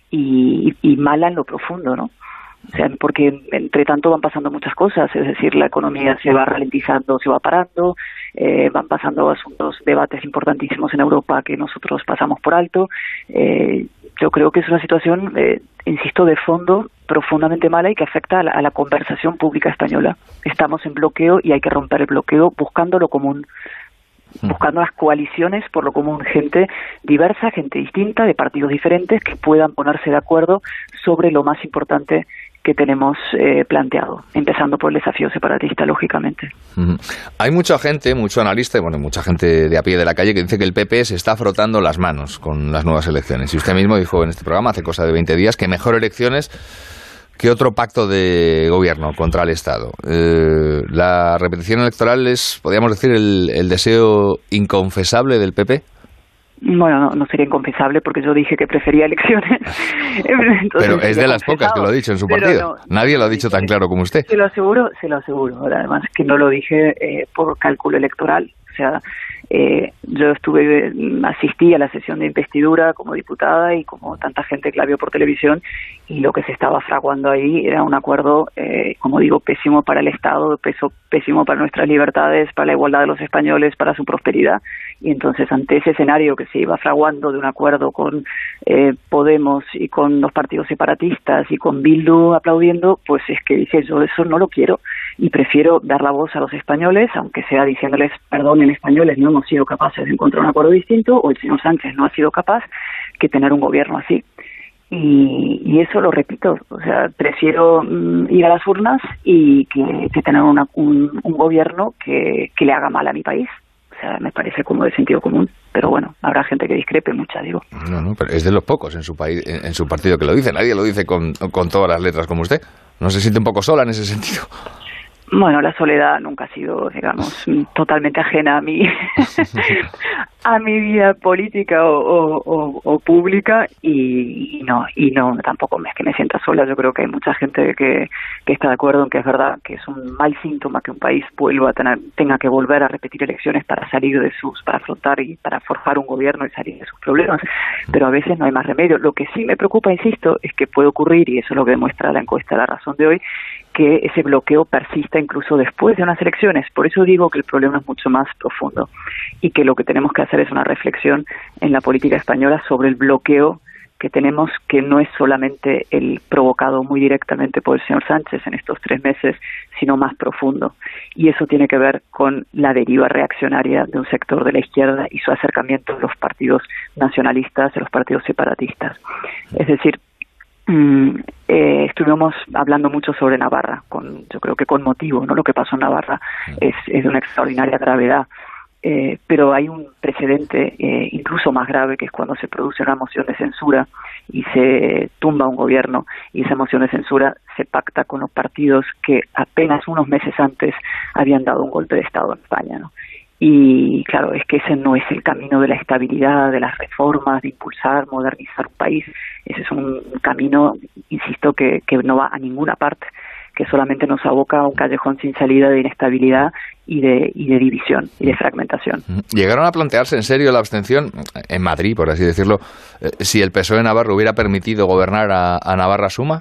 y, y mala en lo profundo, ¿no? O sea, porque entre tanto van pasando muchas cosas, es decir, la economía se va ralentizando, se va parando, eh, van pasando asuntos, debates importantísimos en Europa que nosotros pasamos por alto. Eh, yo creo que es una situación, eh, insisto, de fondo profundamente mala y que afecta a la, a la conversación pública española. Estamos en bloqueo y hay que romper el bloqueo buscando lo común, buscando las coaliciones por lo común, gente diversa, gente distinta, de partidos diferentes que puedan ponerse de acuerdo sobre lo más importante que tenemos eh, planteado, empezando por el desafío separatista, lógicamente. Uh-huh. Hay mucha gente, mucho analista, y bueno, mucha gente de a pie de la calle que dice que el P P se está frotando las manos con las nuevas elecciones. Y usted mismo dijo en este programa, hace cosa de veinte días, que mejor elecciones que otro pacto de gobierno contra el Estado. Eh, ¿La repetición electoral es, podríamos decir, el, el deseo inconfesable del P P? Bueno, no, no sería inconfesable porque yo dije que prefería elecciones. Entonces, pero es de las pocas que lo ha dicho en su partido. No, Nadie lo ha dicho tan claro como usted. Se lo aseguro, se lo aseguro. Ahora, además, que no lo dije eh, por cálculo electoral. O sea, eh, yo estuve, asistí a la sesión de investidura como diputada y como tanta gente que la vio por televisión, y lo que se estaba fraguando ahí era un acuerdo, eh, como digo, pésimo para el Estado, peso, pésimo para nuestras libertades, para la igualdad de los españoles, para su prosperidad. Y entonces, ante ese escenario que se iba fraguando de un acuerdo con eh, Podemos y con los partidos separatistas y con Bildu aplaudiendo, pues es que dije, yo eso no lo quiero y prefiero dar la voz a los españoles, aunque sea diciéndoles, perdonen españoles, no hemos sido capaces de encontrar un acuerdo distinto, o el señor Sánchez no ha sido capaz, que tener un gobierno así. Y, y eso lo repito, o sea, prefiero mm, ir a las urnas y que, que tener una, un, un gobierno que, que le haga mal a mi país. O sea, me parece como de sentido común, pero bueno, habrá gente que discrepe, mucha, digo. No, no, pero es de los pocos en su país, en, en su partido que lo dice. Nadie lo dice con, con todas las letras como usted. ¿No se siente un poco sola en ese sentido? Bueno, la soledad nunca ha sido, digamos, totalmente ajena a mi a mi vida política o, o, o, o pública y, y no y no tampoco es que me sienta sola. Yo creo que hay mucha gente que, que está de acuerdo en que es verdad que es un mal síntoma que un país vuelva a tener tenga que volver a repetir elecciones para salir de sus para afrontar y para forjar un gobierno y salir de sus problemas, pero a veces no hay más remedio. Lo que sí me preocupa, insisto, es que puede ocurrir, y eso es lo que demuestra la encuesta La Razón de hoy, que ese bloqueo persista incluso después de unas elecciones. Por eso digo que el problema es mucho más profundo y que lo que tenemos que hacer es una reflexión en la política española sobre el bloqueo que tenemos, que no es solamente el provocado muy directamente por el señor Sánchez en estos tres meses, sino más profundo. Y eso tiene que ver con la deriva reaccionaria de un sector de la izquierda y su acercamiento a los partidos nacionalistas, a los partidos separatistas. Es decir, Mm, eh, estuvimos hablando mucho sobre Navarra, con, yo creo que con motivo, ¿no? Lo que pasó en Navarra es, es de una extraordinaria gravedad, eh, pero hay un precedente eh, incluso más grave, que es cuando se produce una moción de censura y se tumba un gobierno, y esa moción de censura se pacta con los partidos que apenas unos meses antes habían dado un golpe de Estado en España, ¿no? Y claro, es que ese no es el camino de la estabilidad, de las reformas, de impulsar, modernizar un país. Ese es un camino, insisto, que, que no va a ninguna parte. que solamente nos aboca a un callejón sin salida de inestabilidad y de, y de división y de fragmentación. ¿Llegaron a plantearse en serio la abstención en Madrid, por así decirlo, eh, si el P S O E de Navarra hubiera permitido gobernar a, a Navarra Suma?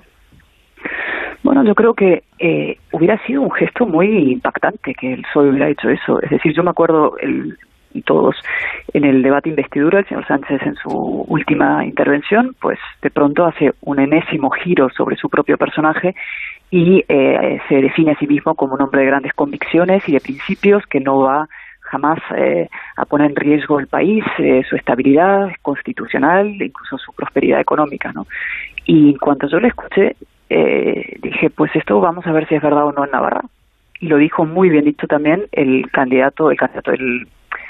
Bueno, yo creo que eh, hubiera sido un gesto muy impactante que el P S O E hubiera hecho eso. Es decir, yo me acuerdo el, todos en el debate investidura, el señor Sánchez en su última intervención, pues de pronto hace un enésimo giro sobre su propio personaje y eh, se define a sí mismo como un hombre de grandes convicciones y de principios que no va jamás eh, a poner en riesgo el país, eh, su estabilidad constitucional, incluso su prosperidad económica, ¿no? Y en cuanto yo le escuché, eh, dije, pues esto vamos a ver si es verdad o no en Navarra. Y lo dijo muy bien dicho también el candidato, el candidato, el,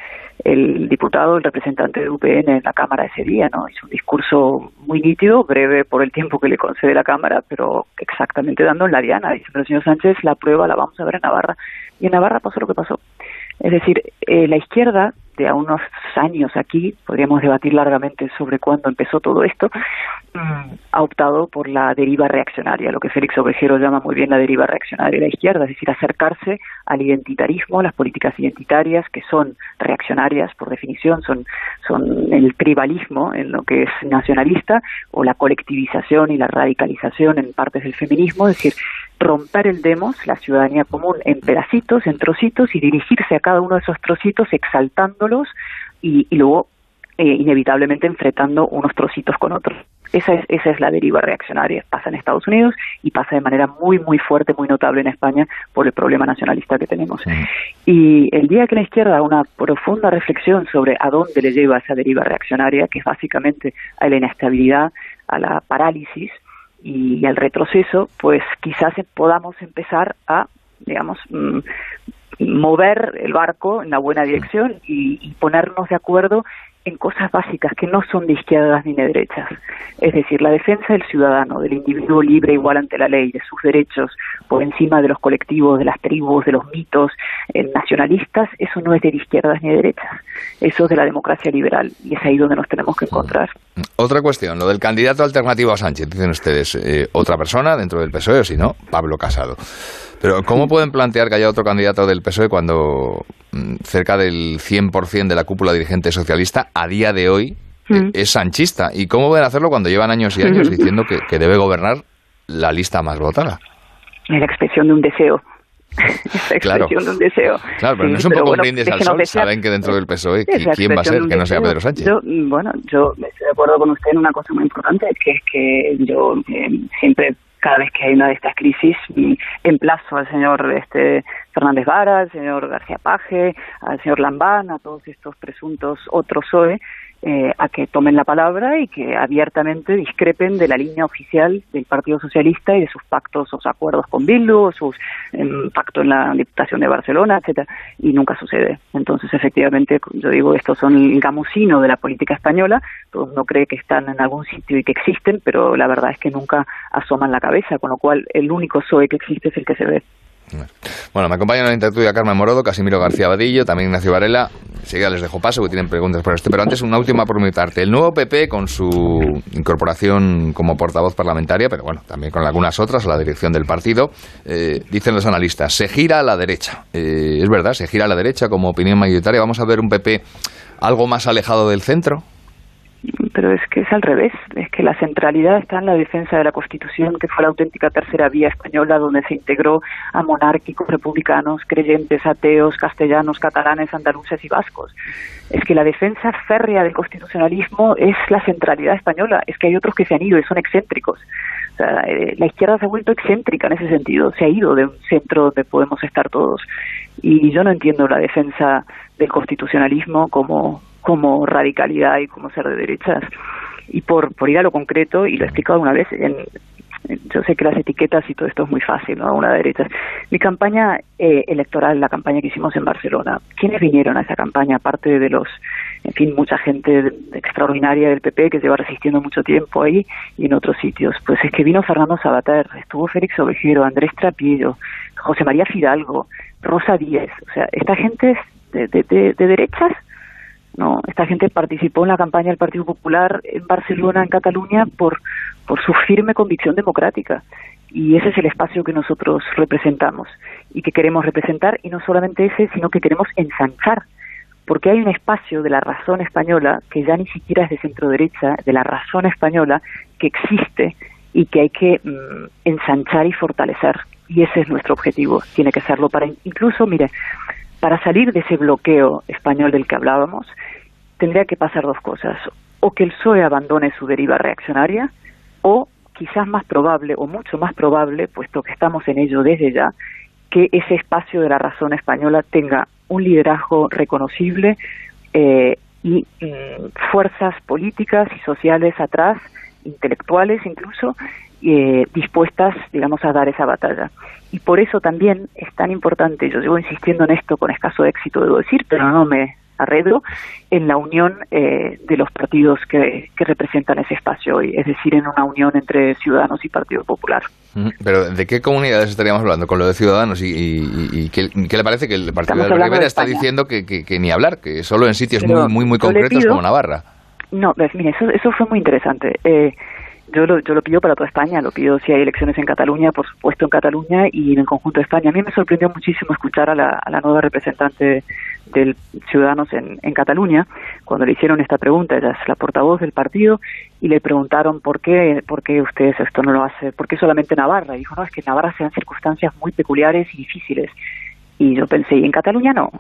el diputado, el representante de U P N en la Cámara ese día, ¿no? Hizo un discurso muy nítido, breve por el tiempo que le concede la Cámara, pero exactamente dando en la diana. Dice, pero señor Sánchez, la prueba la vamos a ver en Navarra. Y en Navarra pasó lo que pasó. Es decir, eh, la izquierda, de a unos años aquí, podríamos debatir largamente sobre cuándo empezó todo esto, mmm, ha optado por la deriva reaccionaria, lo que Félix Ovejero llama muy bien la deriva reaccionaria de la izquierda, es decir, acercarse al identitarismo, a las políticas identitarias que son reaccionarias por definición, son, son el tribalismo en lo que es nacionalista, o la colectivización y la radicalización en partes del feminismo, es decir, romper el demos, la ciudadanía común, en pedacitos, en trocitos, y dirigirse a cada uno de esos trocitos exaltándolos y, y luego eh, inevitablemente enfrentando unos trocitos con otros. Esa es, esa es la deriva reaccionaria. Pasa en Estados Unidos y pasa de manera muy, muy fuerte, muy notable en España por el problema nacionalista que tenemos. Sí. Y el día que la izquierda haga una profunda reflexión sobre a dónde le lleva esa deriva reaccionaria, que es básicamente a la inestabilidad, a la parálisis y al retroceso, pues quizás podamos empezar a, digamos, mmm, mover el barco en la buena dirección y, y ponernos de acuerdo en cosas básicas que no son de izquierdas ni de derechas. Es decir, la defensa del ciudadano, del individuo libre igual ante la ley, de sus derechos por encima de los colectivos, de las tribus, de los mitos eh, nacionalistas, eso no es de izquierdas ni de derechas. Eso es de la democracia liberal y es ahí donde nos tenemos que encontrar. Otra cuestión, lo del candidato alternativo a Sánchez, dicen ustedes, eh, otra persona dentro del P S O E, o si no, Pablo Casado. Pero ¿cómo pueden plantear que haya otro candidato del P S O E cuando mmm, cerca del cien por ciento de la cúpula dirigente socialista a día de hoy mm. es sanchista? ¿Y cómo pueden hacerlo cuando llevan años y años diciendo que, que debe gobernar la lista más votada? Es la expresión de un deseo. Es la claro. expresión de un deseo. Claro, pero sí, no es un poco bueno, un brindis al sol. Desear. Saben que dentro del P S O E, ¿quién va a ser que no sea Pedro Sánchez? Yo, bueno, yo estoy de acuerdo con usted en una cosa muy importante, que es que yo eh, siempre... cada vez que hay una de estas crisis, emplazo al señor este Fernández Vara, al señor García Paje, al señor Lambán, a todos estos presuntos otros P S O E, eh, a que tomen la palabra y que abiertamente discrepen de la línea oficial del Partido Socialista y de sus pactos o acuerdos con Bildu, o sus eh, pacto en la Diputación de Barcelona, etcétera, y nunca sucede. Entonces, efectivamente, yo digo, estos son el gamusino de la política española, todo el mundo cree que están en algún sitio y que existen, pero la verdad es que nunca asoman la cabeza, con lo cual el único P S O E que existe es el que se ve. Bueno, me acompañan en la intertudia Carmen Morodo, Casimiro García Vadillo, también Ignacio Varela. Enseguida les dejo paso, que tienen preguntas por esto. Pero antes, una última por mi parte. El nuevo P P, con su incorporación como portavoz parlamentaria, pero bueno, también con algunas otras, a la dirección del partido, eh, dicen los analistas, se gira a la derecha. Eh, es verdad, se gira a la derecha como opinión mayoritaria. ¿Vamos a ver un P P algo más alejado del centro? Pero es que es al revés, es que la centralidad está en la defensa de la Constitución, que fue la auténtica tercera vía española, donde se integró a monárquicos, republicanos, creyentes, ateos, castellanos, catalanes, andaluces y vascos. Es que la defensa férrea del constitucionalismo es la centralidad española, es que hay otros que se han ido y son excéntricos. O sea, eh, la izquierda se ha vuelto excéntrica en ese sentido, se ha ido de un centro donde podemos estar todos. Y yo no entiendo la defensa del constitucionalismo como... como radicalidad y como ser de derechas. Y por, por ir a lo concreto, y lo he explicado una vez, en, en, yo sé que las etiquetas y todo esto es muy fácil, ¿no? Una derecha. Mi campaña eh, electoral, la campaña que hicimos en Barcelona, ¿quiénes vinieron a esa campaña? Aparte de los, en fin, mucha gente extraordinaria del P P que lleva resistiendo mucho tiempo ahí y en otros sitios. Pues es que vino Fernando Savater, estuvo Félix Ovejero, Andrés Trapillo, José María Fidalgo, Rosa Díez. O sea, esta gente es de, de, de, de derechas. No, esta gente participó en la campaña del Partido Popular en Barcelona, en Cataluña, por, por su firme convicción democrática. Y ese es el espacio que nosotros representamos y que queremos representar, y no solamente ese, sino que queremos ensanchar, porque hay un espacio de la razón española que ya ni siquiera es de centro derecha, de la razón española que existe y que hay que mmm, ensanchar y fortalecer. Y ese es nuestro objetivo, tiene que serlo para, incluso, mire, para salir de ese bloqueo español del que hablábamos, tendría que pasar dos cosas: o que el P S O E abandone su deriva reaccionaria, o quizás más probable, o mucho más probable, puesto que estamos en ello desde ya, que ese espacio de la razón española tenga un liderazgo reconocible eh, y mm, fuerzas políticas y sociales atrás, intelectuales incluso, eh, dispuestas, digamos, a dar esa batalla. Y por eso también es tan importante, yo llevo insistiendo en esto con escaso éxito, debo decir, pero no me arredro, en la unión eh, de los partidos que, que representan ese espacio hoy, es decir, en una unión entre Ciudadanos y Partido Popular. Pero ¿de qué comunidades estaríamos hablando con lo de Ciudadanos? ¿Y, y, y qué, qué le parece que el partido de Rivera está diciendo que, que, que ni hablar, que solo en sitios pero muy muy muy concretos pido, como Navarra? No, pues, mire, eso, eso fue muy interesante. Eh, Yo lo, yo lo pido para toda España, lo pido si hay elecciones en Cataluña, por supuesto en Cataluña y en el conjunto de España. A mí me sorprendió muchísimo escuchar a la, a la nueva representante del Ciudadanos en, en Cataluña, cuando le hicieron esta pregunta. Ella es la portavoz del partido y le preguntaron por qué, por qué ustedes esto no lo hacen, por qué solamente Navarra. Y dijo, no, es que en Navarra se dan circunstancias muy peculiares y difíciles. Y yo pensé, ¿y en Cataluña no?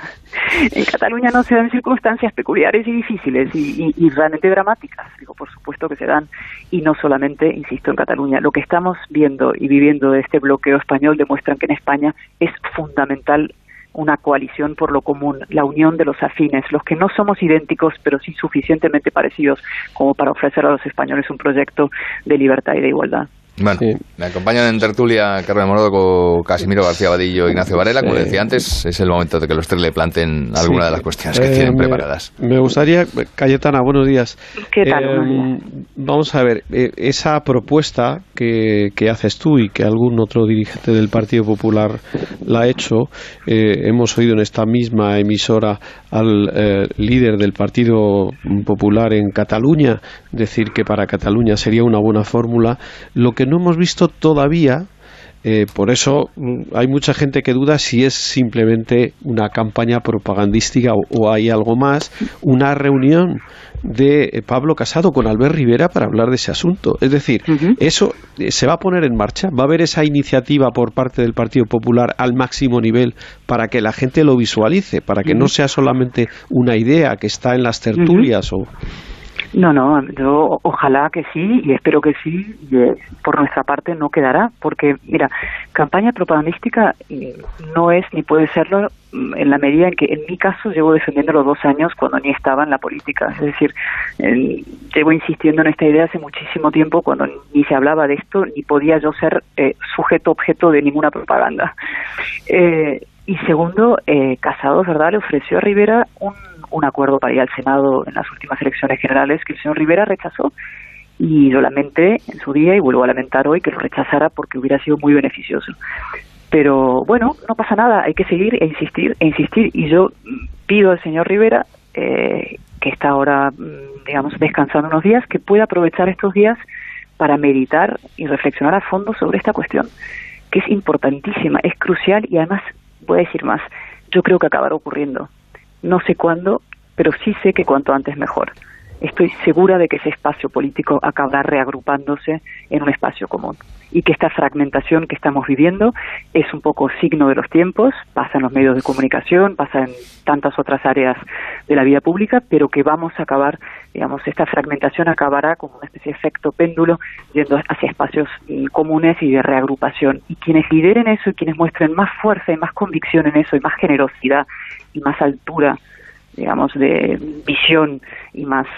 En Cataluña no se dan circunstancias peculiares y difíciles y, y, y realmente dramáticas. Digo, por supuesto que se dan, y no solamente, insisto, en Cataluña. Lo que estamos viendo y viviendo de este bloqueo español demuestran que en España es fundamental una coalición por lo común, la unión de los afines, los que no somos idénticos, pero sí suficientemente parecidos como para ofrecer a los españoles un proyecto de libertad y de igualdad. Bueno, sí. Me acompañan en tertulia Carmen Morodo, Casimiro García Vadillo, Ignacio Varela. Como sí. decía antes, es el momento de que los tres le planteen alguna sí. de las cuestiones que eh, tienen me, preparadas. Me gustaría, Cayetana, buenos días. ¿Qué tal? Eh, vamos a ver, eh, esa propuesta que, que haces tú y que algún otro dirigente del Partido Popular la ha hecho, eh, hemos oído en esta misma emisora al eh, líder del Partido Popular en Cataluña decir que para Cataluña sería una buena fórmula. Lo que no hemos visto todavía, eh, por eso hay mucha gente que duda si es simplemente una campaña propagandística o, o hay algo más, una reunión de Pablo Casado con Albert Rivera para hablar de ese asunto. Es decir, uh-huh. eso se va a poner en marcha, va a haber esa iniciativa por parte del Partido Popular al máximo nivel para que la gente lo visualice, para que uh-huh. no sea solamente una idea que está en las tertulias uh-huh. o... No, no, yo ojalá que sí y espero que sí, y eh, por nuestra parte no quedará, porque mira, campaña propagandística no es ni puede serlo en la medida en que en mi caso llevo defendiéndolo dos años cuando ni estaba en la política, es decir, eh, llevo insistiendo en esta idea hace muchísimo tiempo cuando ni se hablaba de esto, ni podía yo ser eh, sujeto objeto de ninguna propaganda. Eh, y segundo, eh, Casado, ¿verdad?, le ofreció a Rivera un un acuerdo para ir al Senado en las últimas elecciones generales que el señor Rivera rechazó, y yo lamenté en su día y vuelvo a lamentar hoy que lo rechazara porque hubiera sido muy beneficioso. Pero bueno, no pasa nada, hay que seguir e insistir e insistir, y yo pido al señor Rivera, eh, que está ahora, digamos, descansando unos días, que pueda aprovechar estos días para meditar y reflexionar a fondo sobre esta cuestión, que es importantísima, es crucial, y además, voy a decir más, yo creo que acabará ocurriendo. No sé cuándo, pero sí sé que cuanto antes mejor. Estoy segura de que ese espacio político acabará reagrupándose en un espacio común, y que esta fragmentación que estamos viviendo es un poco signo de los tiempos, pasa en los medios de comunicación, pasa en tantas otras áreas de la vida pública, pero que vamos a acabar, digamos, esta fragmentación acabará como una especie de efecto péndulo yendo hacia espacios comunes y de reagrupación, y quienes lideren eso y quienes muestren más fuerza y más convicción en eso y más generosidad y más altura, digamos, de visión y más,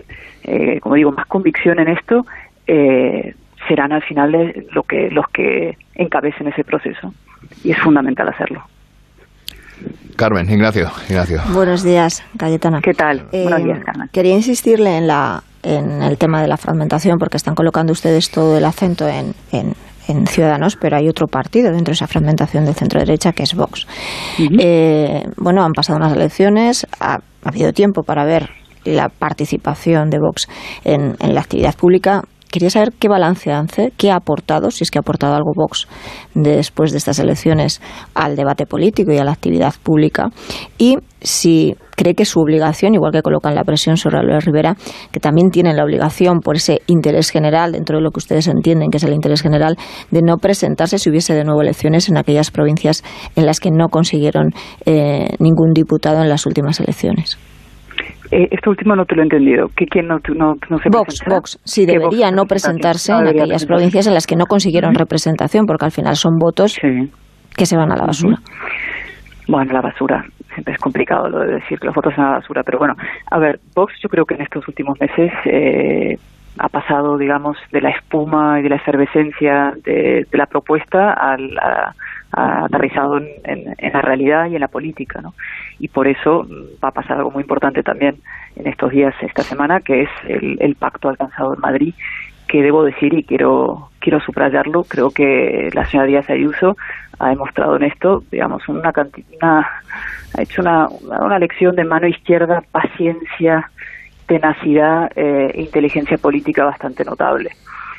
eh, como digo, más convicción en esto, eh, serán al final lo que, los que encabecen ese proceso, y es fundamental hacerlo. Carmen, Ignacio, Ignacio. Buenos días, Cayetana. ¿Qué tal? Eh, Buenos días, Carmen. Quería insistirle en la en el tema de la fragmentación, porque están colocando ustedes todo el acento en, en, en Ciudadanos, pero hay otro partido dentro de esa fragmentación del centro-derecha, que es Vox. Uh-huh. Eh, bueno, han pasado unas elecciones, ha, ha habido tiempo para ver la participación de Vox en, en la actividad pública. quería saber qué balance hace, qué ha aportado, si es que ha aportado algo Vox de después de estas elecciones al debate político y a la actividad pública, y si cree que su obligación, igual que colocan la presión sobre Albert Rivera, que también tienen la obligación por ese interés general, dentro de lo que ustedes entienden que es el interés general, de no presentarse si hubiese de nuevo elecciones en aquellas provincias en las que no consiguieron eh, ningún diputado en las últimas elecciones. Eh, esto último no te lo he entendido. ¿Qué, ¿Quién no, no, no se Vox, presenta? Vox, sí, debería Vox no presentarse no en aquellas presentarse. provincias en las que no consiguieron uh-huh. representación, porque al final son votos sí. que se van a la basura. Uh-huh. Bueno, la basura. Siempre es complicado lo de decir que los votos son a la basura, pero bueno, a ver, Vox yo creo que en estos últimos meses eh, ha pasado, digamos, de la espuma y de la efervescencia de, de la propuesta al, a, a aterrizado en, en, en la realidad y en la política, ¿no? Y por eso va a pasar algo muy importante también en estos días, esta semana, que es el, el pacto alcanzado en Madrid, que debo decir y quiero quiero subrayarlo. Creo que la señora Díaz Ayuso ha demostrado en esto, digamos, una una ha hecho una, una lección de mano izquierda, paciencia, tenacidad e eh, inteligencia política bastante notable.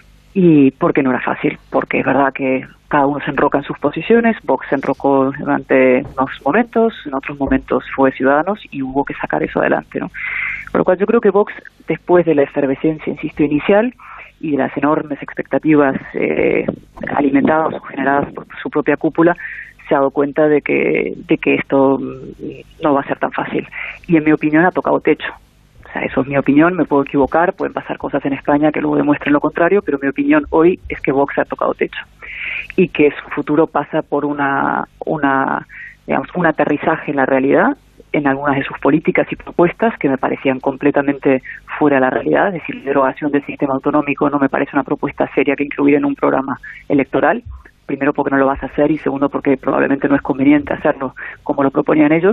Y porque no era fácil, porque es verdad que cada uno se enroca en sus posiciones. Vox se enrocó durante unos momentos, en otros momentos fue Ciudadanos y hubo que sacar eso adelante, ¿no? Por lo cual yo creo que Vox, después de la efervescencia, insisto, inicial y de las enormes expectativas eh, alimentadas o generadas por su propia cúpula, se ha dado cuenta de que, de que esto no va a ser tan fácil. Y en mi opinión ha tocado techo. O sea, eso es mi opinión, me puedo equivocar, pueden pasar cosas en España que luego demuestren lo contrario, pero mi opinión hoy es que Vox ha tocado techo y que su futuro pasa por una, una, digamos, un aterrizaje en la realidad, en algunas de sus políticas y propuestas que me parecían completamente fuera de la realidad. Es decir, derogación del sistema autonómico no me parece una propuesta seria que incluir en un programa electoral. Primero porque no lo vas a hacer y segundo porque probablemente no es conveniente hacerlo como lo proponían ellos.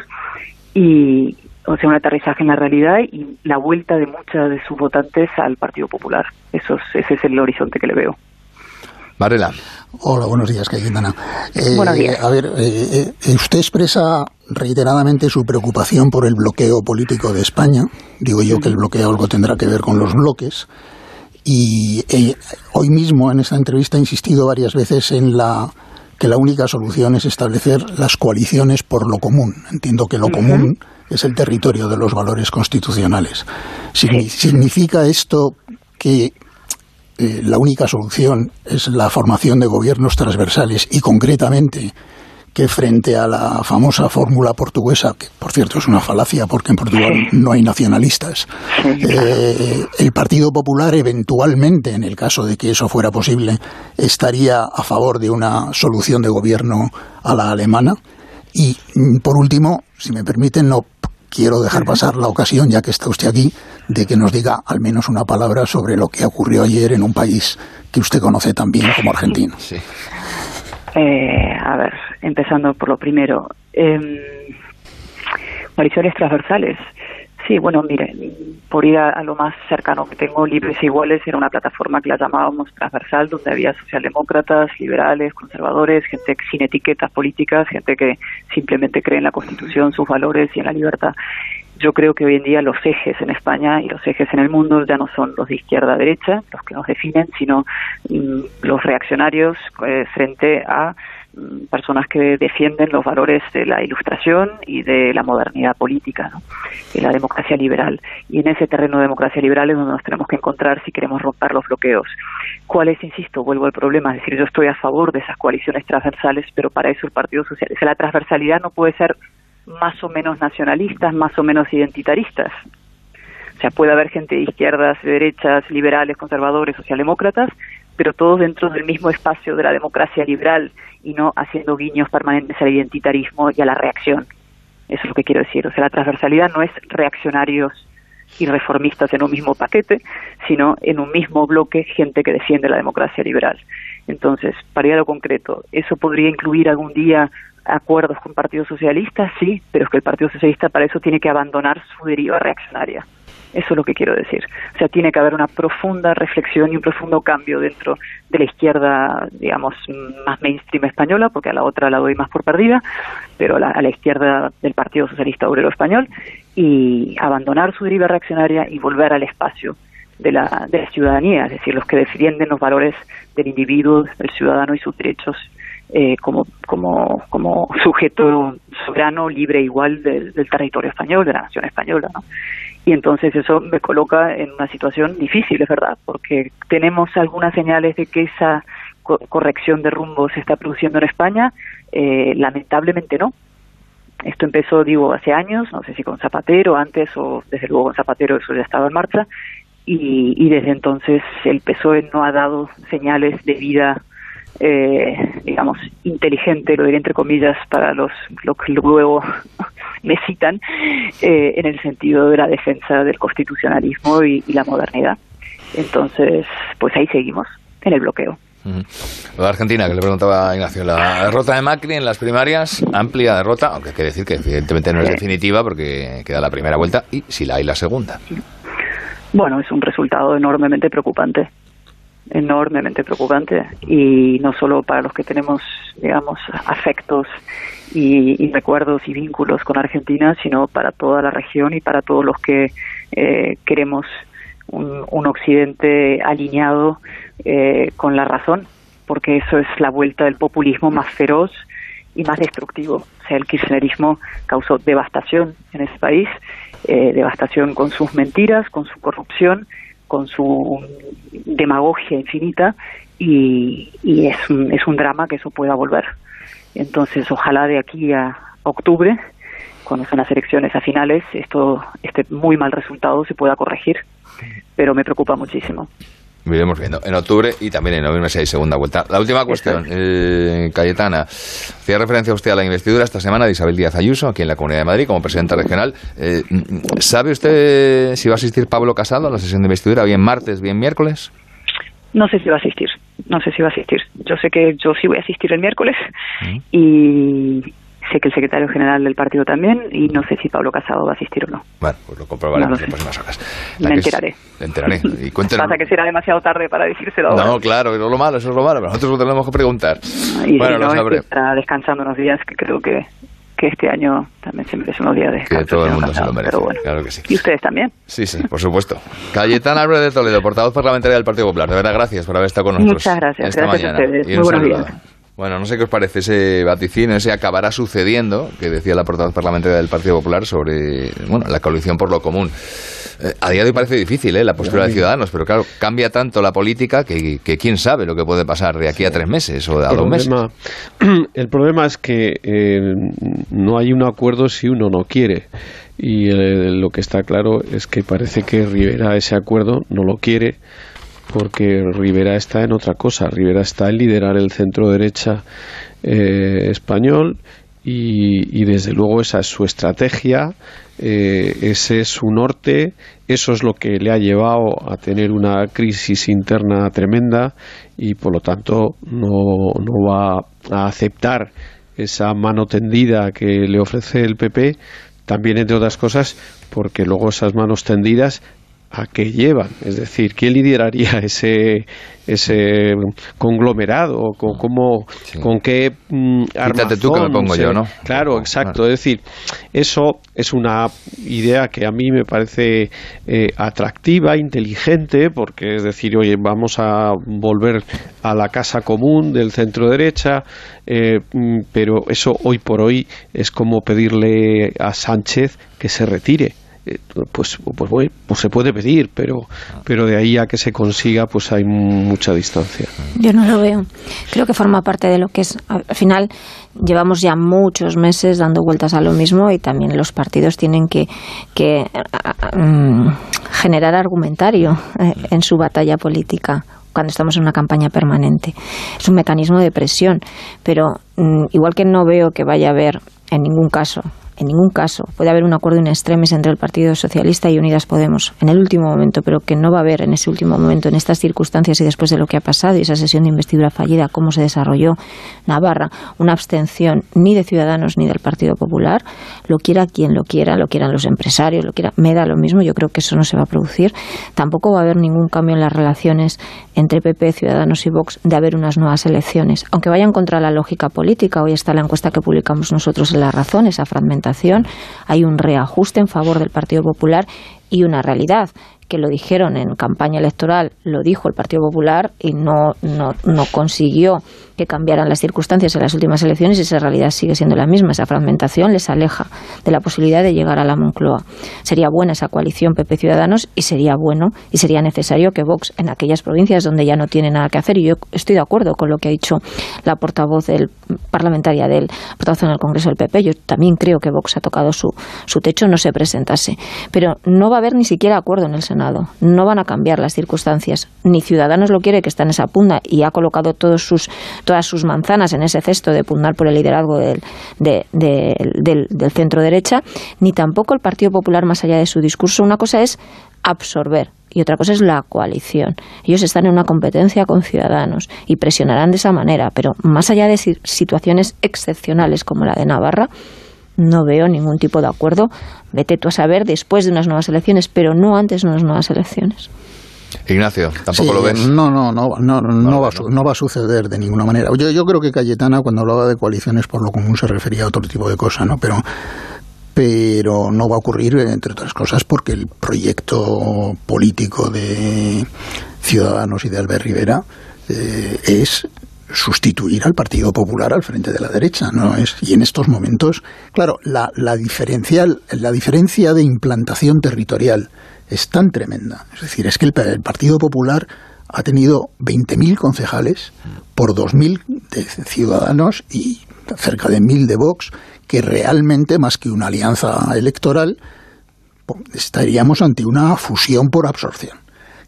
Y, o sea, un aterrizaje en la realidad y la vuelta de muchas de sus votantes al Partido Popular. Eso es, ese es el horizonte que le veo. Varela. Hola, buenos días, Cayetana. Eh, buenos días. A ver, eh, eh, usted expresa reiteradamente su preocupación por el bloqueo político de España. Digo yo que el bloqueo algo tendrá que ver con los bloques. Y eh, hoy mismo en esta entrevista he insistido varias veces en la que la única solución es establecer las coaliciones por lo común. Entiendo que lo uh-huh. común es el territorio de los valores constitucionales. Signi- ¿Significa esto que eh, la única solución es la formación de gobiernos transversales y concretamente que frente a la famosa fórmula portuguesa, que por cierto es una falacia porque en Portugal no hay nacionalistas, eh, el Partido Popular eventualmente, en el caso de que eso fuera posible, estaría a favor de una solución de gobierno a la alemana? Y por último, si me permiten, no quiero dejar pasar la ocasión, ya que está usted aquí, de que nos diga al menos una palabra sobre lo que ocurrió ayer en un país que usted conoce tan bien como Argentina. Sí. Eh, a ver, empezando por lo primero. Eh, coaliciones transversales. Sí, bueno, mire, por ir a, a lo más cercano que tengo, Libres e Iguales era una plataforma que la llamábamos transversal, donde había socialdemócratas, liberales, conservadores, gente sin etiquetas políticas, gente que simplemente cree en la Constitución, sus valores y en la libertad. Yo creo que hoy en día los ejes en España y los ejes en el mundo ya no son los de izquierda a derecha, los que nos definen, sino mm, los reaccionarios eh, frente a mm, personas que defienden los valores de la ilustración y de la modernidad política, ¿no? Y la democracia liberal. Y en ese terreno de democracia liberal es donde nos tenemos que encontrar si queremos romper los bloqueos. ¿Cuál es, insisto, vuelvo al problema? Es decir, yo estoy a favor de esas coaliciones transversales, pero para eso el Partido Social... O sea, la transversalidad no puede ser más o menos nacionalistas, más o menos identitaristas. O sea, puede haber gente de izquierdas, de derechas, liberales, conservadores, socialdemócratas, pero todos dentro del mismo espacio de la democracia liberal y no haciendo guiños permanentes al identitarismo y a la reacción. Eso es lo que quiero decir. O sea, la transversalidad no es reaccionarios y reformistas en un mismo paquete, sino en un mismo bloque gente que defiende la democracia liberal. Entonces, para ir a lo concreto, ¿eso podría incluir algún día acuerdos con partidos socialistas? Sí, pero es que el Partido Socialista para eso tiene que abandonar su deriva reaccionaria. Eso es lo que quiero decir. O sea, tiene que haber una profunda reflexión y un profundo cambio dentro de la izquierda, digamos, más mainstream española, porque a la otra la doy más por perdida, pero a la, a la izquierda del Partido Socialista Obrero Español, y abandonar su deriva reaccionaria y volver al espacio de la, de la ciudadanía, es decir, los que defienden los valores del individuo, del ciudadano y sus derechos eh, como, como, como sujeto soberano, libre, igual del, del territorio español, de la nación española, ¿no? Y entonces eso me coloca en una situación difícil, es verdad, porque tenemos algunas señales de que esa co- corrección de rumbo se está produciendo en España, eh, lamentablemente no. Esto empezó, digo, hace años, no sé si con Zapatero antes o desde luego con Zapatero eso ya estaba en marcha, y, y desde entonces el P S O E no ha dado señales de vida, eh, digamos, inteligente, lo diré entre comillas, para los, los que luego me citan, eh, en el sentido de la defensa del constitucionalismo y, y la modernidad. Entonces, pues ahí seguimos, en el bloqueo. Uh-huh. Lo de Argentina, que le preguntaba a Ignacio, la derrota de Macri en las primarias, amplia derrota, aunque hay que decir que evidentemente no es definitiva porque queda la primera vuelta y si la hay la segunda. Bueno, es un resultado enormemente preocupante, enormemente preocupante, y no solo para los que tenemos, digamos, afectos y, y recuerdos y vínculos con Argentina, sino para toda la región y para todos los que eh, queremos un, un Occidente alineado eh, con la razón, porque eso es la vuelta del populismo más feroz y más destructivo. O sea, el kirchnerismo causó devastación en ese país, eh, devastación con sus mentiras, con su corrupción, con su demagogia infinita, y, y es, un, es un drama que eso pueda volver. Entonces, ojalá de aquí a octubre, cuando son las elecciones a finales, esto, este muy mal resultado se pueda corregir, pero me preocupa muchísimo. Iremos viendo en octubre y también en noviembre si hay segunda vuelta. La última cuestión, eh, Cayetana, hacía referencia usted a la investidura esta semana de Isabel Díaz Ayuso aquí en la Comunidad de Madrid como presidenta regional. Eh, ¿Sabe usted si va a asistir Pablo Casado a la sesión de investidura, bien martes, bien miércoles? No sé si va a asistir, no sé si va a asistir. Yo sé que yo sí voy a asistir el miércoles ¿Mm? y sé que el secretario general del partido también, y no sé si Pablo Casado va a asistir o no. Bueno, pues lo comprobaremos no en las próximas horas. La Me enteraré. Es, me enteraré. Y cuéntenos. Pasa que será demasiado tarde para decírselo ahora. No, claro, eso es lo malo, eso es lo malo, pero nosotros lo tenemos que preguntar. Y bueno, si no, lo sabré. Estará descansando unos días, que creo que, que este año también se merece unos días de descanso. Que todo el mundo Casado, se lo merece, bueno. claro que sí. ¿Y ustedes también? Sí, sí, por supuesto. Cayetana Álvarez de Toledo, portavoz parlamentaria del Partido Popular. De verdad, gracias por haber estado con nosotros. Muchas gracias, esta gracias mañana. a ustedes. Y Muy buenos saludo. días. Bueno, no sé qué os parece ese vaticinio, ese acabará sucediendo, que decía la portavoz parlamentaria del Partido Popular sobre bueno, la coalición por lo común. Eh, a día de hoy parece difícil ¿eh? la postura de Ciudadanos, pero claro, cambia tanto la política que, que quién sabe lo que puede pasar de aquí a tres meses o a el dos problema, meses. El problema es que eh, no hay un acuerdo si uno no quiere. Y eh, lo que está claro es que parece que Rivera ese acuerdo no lo quiere, porque Rivera está en otra cosa. Rivera está en liderar el centro derecha eh, español y, y desde luego esa es su estrategia, eh, ese es su norte, eso es lo que le ha llevado a tener una crisis interna tremenda y por lo tanto no, no va a aceptar esa mano tendida que le ofrece el P P, también entre otras cosas porque luego esas manos tendidas ¿a qué llevan? Es decir, ¿quién lideraría ese ese conglomerado? ¿Con, cómo, sí. con qué mm, armazón? Quítate tú que me pongo se... yo, ¿no? Claro, exacto. Es decir, eso es una idea que a mí me parece eh, atractiva, inteligente, porque es decir, oye, vamos a volver a la casa común del centro derecha, eh, pero eso hoy por hoy es como pedirle a Sánchez que se retire. Pues, pues, bueno, pues se puede pedir, pero pero de ahí a que se consiga pues hay mucha distancia. Yo no lo veo. Creo que forma parte de lo que es. Al final llevamos ya muchos meses dando vueltas a lo mismo y también los partidos tienen que, que um, generar argumentario eh, en su batalla política cuando estamos en una campaña permanente. Es un mecanismo de presión, pero um, igual que no veo que vaya a haber en ningún caso En ningún caso puede haber un acuerdo in extremis entre el Partido Socialista y Unidas Podemos en el último momento, pero que no va a haber en ese último momento, en estas circunstancias y después de lo que ha pasado y esa sesión de investidura fallida, cómo se desarrolló Navarra, una abstención ni de Ciudadanos ni del Partido Popular, lo quiera quien lo quiera, lo quieran los empresarios, lo quiera, me da lo mismo, yo creo que eso no se va a producir. Tampoco va a haber ningún cambio en las relaciones entre P P, Ciudadanos y Vox de haber unas nuevas elecciones, aunque vayan contra la lógica política. Hoy está la encuesta que publicamos nosotros en La Razón, esa fragmentación, hay un reajuste en favor del Partido Popular y una realidad, que lo dijeron en campaña electoral, lo dijo el Partido Popular y no, no, no consiguió que cambiaran las circunstancias en las últimas elecciones, y esa realidad sigue siendo la misma. Esa fragmentación les aleja de la posibilidad de llegar a la Moncloa. Sería buena esa coalición P P Ciudadanos, y sería bueno y sería necesario que Vox, en aquellas provincias donde ya no tiene nada que hacer, y yo estoy de acuerdo con lo que ha dicho la portavoz del, parlamentaria del portavoz en el Congreso del P P, yo también creo que Vox ha tocado su, su techo, no se presentase. Pero no va a haber ni siquiera acuerdo en el Senado, no van a cambiar las circunstancias, ni Ciudadanos lo quiere, que está en esa pugna y ha colocado todos sus todas sus manzanas en ese cesto de pugnar por el liderazgo del, de, de, del, del centro derecha, ni tampoco el Partido Popular, más allá de su discurso. Una cosa es absorber y otra cosa es la coalición. Ellos están en una competencia con Ciudadanos y presionarán de esa manera, pero más allá de situaciones excepcionales como la de Navarra, no veo ningún tipo de acuerdo. Vete tú a saber después de unas nuevas elecciones, pero no antes de unas nuevas elecciones. Ignacio, ¿tampoco sí, lo ves? No, no, no, no, no, no, va, no va a suceder de ninguna manera. Yo, yo creo que Cayetana, cuando hablaba de coaliciones por lo común, se refería a otro tipo de cosas, ¿no? Pero, pero no va a ocurrir, entre otras cosas, porque el proyecto político de Ciudadanos y de Albert Rivera eh, es sustituir al Partido Popular al frente de la derecha, ¿no? Es, y en estos momentos, claro, la, la diferencial, la diferencia de implantación territorial es tan tremenda. Es decir, es que el, el Partido Popular ha tenido veinte mil concejales por dos mil de Ciudadanos y cerca de mil de Vox, que realmente, más que una alianza electoral, estaríamos ante una fusión por absorción.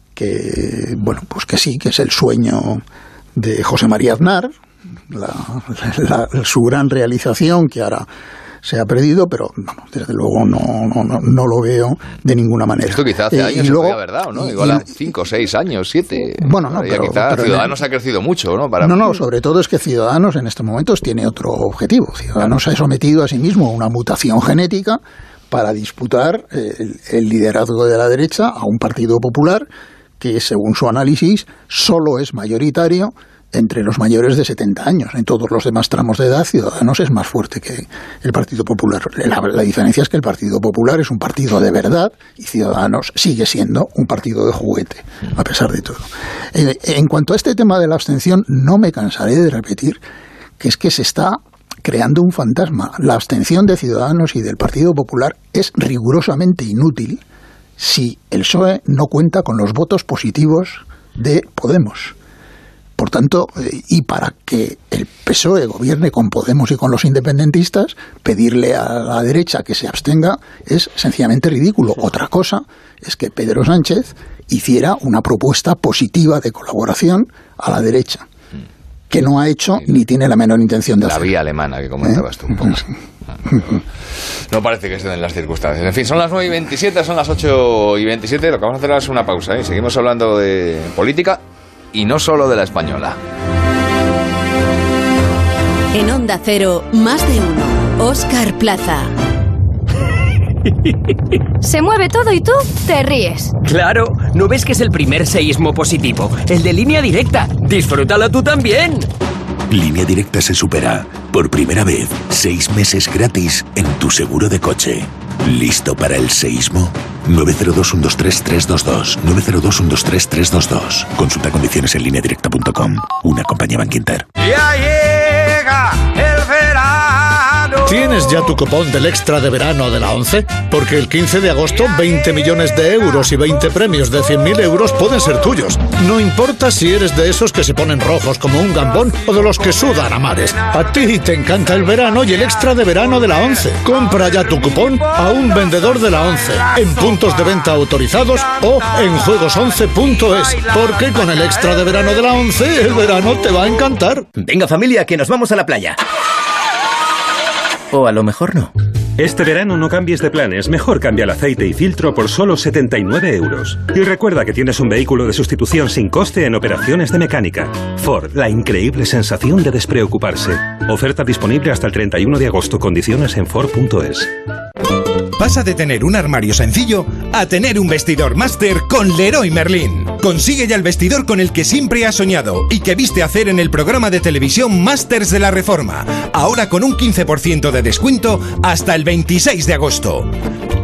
Que, bueno, pues que sí, que es el sueño de José María Aznar, la, la, su gran realización, que ahora se ha perdido, pero vamos, desde luego no, no, no, no lo veo de ninguna manera. Esto quizá hace eh, años y se luego, podía haber dado, ¿no? Igual a cinco, seis años, siete. Bueno, no, pero, quizá pero Ciudadanos en, ha crecido mucho, ¿no? Para... No, no, sobre todo es que Ciudadanos en estos momentos tiene otro objetivo. Ciudadanos se ha sometido a sí mismo a una mutación genética para disputar el, el liderazgo de la derecha a un Partido Popular que, según su análisis, solo es mayoritario entre los mayores de setenta años. En todos los demás tramos de edad, Ciudadanos es más fuerte que el Partido Popular. La, la diferencia es que el Partido Popular es un partido de verdad y Ciudadanos sigue siendo un partido de juguete, a pesar de todo. En, en cuanto a este tema de la abstención, no me cansaré de repetir que es que se está creando un fantasma. La abstención de Ciudadanos y del Partido Popular es rigurosamente inútil si el P S O E no cuenta con los votos positivos de Podemos. Por tanto, y para que el P S O E gobierne con Podemos y con los independentistas, pedirle a la derecha que se abstenga es sencillamente ridículo. Otra cosa es que Pedro Sánchez hiciera una propuesta positiva de colaboración a la derecha, que no ha hecho ni tiene la menor intención de hacer. La vía alemana que comentabas ¿Eh? tú un poco. No parece que estén en las circunstancias. En fin, son las nueve y veintisiete, son las ocho y veintisiete. Lo que vamos a hacer ahora es una pausa, ¿eh? Seguimos hablando de política y no solo de la española. En Onda Cero, más de uno. Óscar Plaza. Se mueve todo y tú te ríes. Claro, ¿no ves que es el primer seísmo positivo? El de Línea Directa. Disfrútalo tú también. Línea Directa se supera. Por primera vez, seis meses gratis en tu seguro de coche. ¿Listo para el seísmo? nueve cero dos, uno dos tres, tres dos dos. nueve cero dos, uno dos tres, tres dos dos. Consulta condiciones en línea directa punto com. Una compañía Bankinter. Ya llega el verano. ¿Tienes ya tu cupón del extra de verano de la ONCE? Porque el quince de agosto veinte millones de euros y veinte premios de cien mil euros pueden ser tuyos. No importa si eres de esos que se ponen rojos como un gambón o de los que sudan a mares. A ti te encanta el verano y el extra de verano de la ONCE. Compra ya tu cupón a un vendedor de la ONCE, en puntos de venta autorizados o en juegos once punto es. Porque con el extra de verano de la ONCE, el verano te va a encantar. Venga familia, que nos vamos a la playa. O a lo mejor no. Este verano no cambies de planes, mejor cambia el aceite y filtro por solo setenta y nueve euros. Y recuerda que tienes un vehículo de sustitución sin coste en operaciones de mecánica. Ford, la increíble sensación de despreocuparse. Oferta disponible hasta el treinta y uno de agosto, condiciones en Ford punto es. Pasa de tener un armario sencillo a tener un vestidor máster con Leroy Merlin. Consigue ya el vestidor con el que siempre has soñado y que viste hacer en el programa de televisión Masters de la Reforma. Ahora con un quince por ciento de descuento hasta el veintiséis de agosto.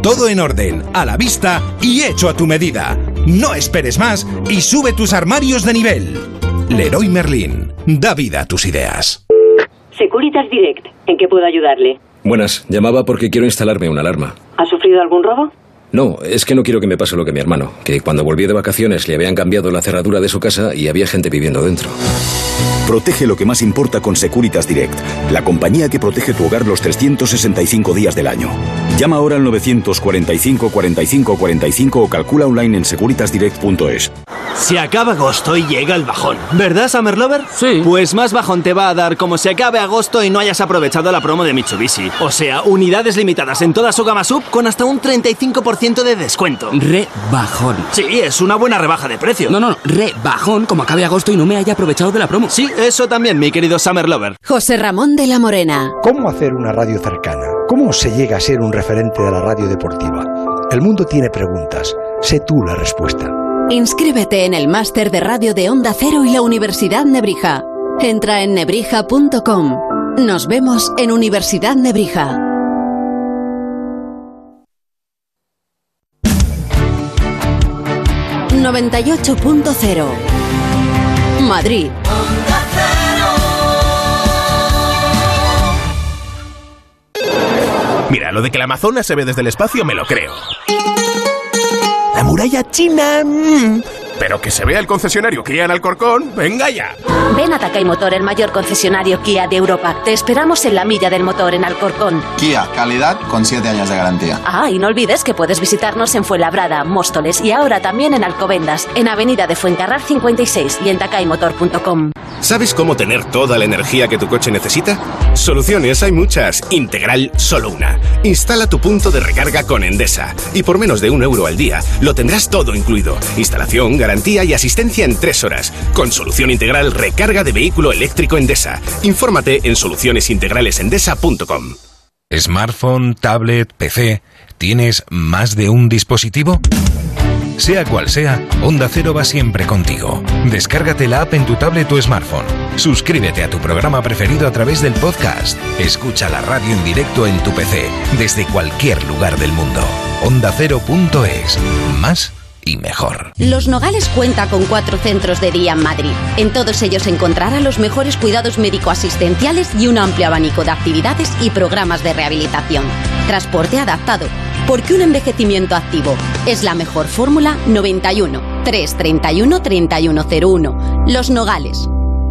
Todo en orden, a la vista y hecho a tu medida. No esperes más y sube tus armarios de nivel. Leroy Merlin, da vida a tus ideas. Securitas Direct, ¿en qué puedo ayudarle? Buenas, llamaba porque quiero instalarme una alarma. ¿Ha sufrido algún robo? No, es que no quiero que me pase lo que mi hermano, que cuando volvió de vacaciones le habían cambiado la cerradura de su casa y había gente viviendo dentro. Protege lo que más importa con Securitas Direct, la compañía que protege tu hogar los trescientos sesenta y cinco días del año. Llama ahora al novecientos cuarenta y cinco cuarenta y cinco cuarenta y cinco o calcula online en securitas direct punto es. Se acaba agosto y llega el bajón, ¿verdad, Summer Lover? Sí. Pues más bajón te va a dar como se acabe agosto y no hayas aprovechado la promo de Mitsubishi. O sea, unidades limitadas en toda su gama sub con hasta un treinta y cinco por ciento de descuento. Rebajón. Sí, es una buena rebaja de precio. No, no, no, rebajón como acabe agosto y no me haya aprovechado de la promo. Sí, eso también, mi querido Summer Lover. José Ramón de la Morena. ¿Cómo hacer una radio cercana? ¿Cómo se llega a ser un referente de la radio deportiva? El mundo tiene preguntas. Sé tú la respuesta. Inscríbete en el máster de radio de Onda Cero y la Universidad Nebrija. Entra en nebrija punto com. Nos vemos en Universidad Nebrija. noventa y ocho punto cero Madrid. Mira, lo de que el Amazonas se ve desde el espacio me lo creo. La muralla china... Mmm. Pero que se vea el concesionario Kia en Alcorcón, venga ya. Ven a Takay Motor, el mayor concesionario Kia de Europa. Te esperamos en la milla del motor en Alcorcón. Kia, calidad con siete años de garantía. Ah, y no olvides que puedes visitarnos en Fuenlabrada, Móstoles y ahora también en Alcobendas, en Avenida de Fuencarral cincuenta y seis y en takay motor punto com. ¿Sabes cómo tener toda la energía que tu coche necesita? Soluciones hay muchas, Integral solo una. Instala tu punto de recarga con Endesa y por menos de un euro al día lo tendrás todo incluido. Instalación, garantía y asistencia en tres horas. Con Solución Integral Recarga de Vehículo Eléctrico Endesa. Infórmate en soluciones integrales endesa punto com. Smartphone, tablet, P C... ¿Tienes más de un dispositivo? Sea cual sea, Onda Cero va siempre contigo. Descárgate la app en tu tablet o smartphone. Suscríbete a tu programa preferido a través del podcast. Escucha la radio en directo en tu P C, desde cualquier lugar del mundo. onda cero punto es. Más y mejor. Los Nogales cuenta con cuatro centros de día en Madrid. En todos ellos encontrará los mejores cuidados médico-asistenciales y un amplio abanico de actividades y programas de rehabilitación. Transporte adaptado, porque un envejecimiento activo es la mejor fórmula. Noventa y uno, trescientos treinta y uno, treinta y uno cero uno. Los Nogales.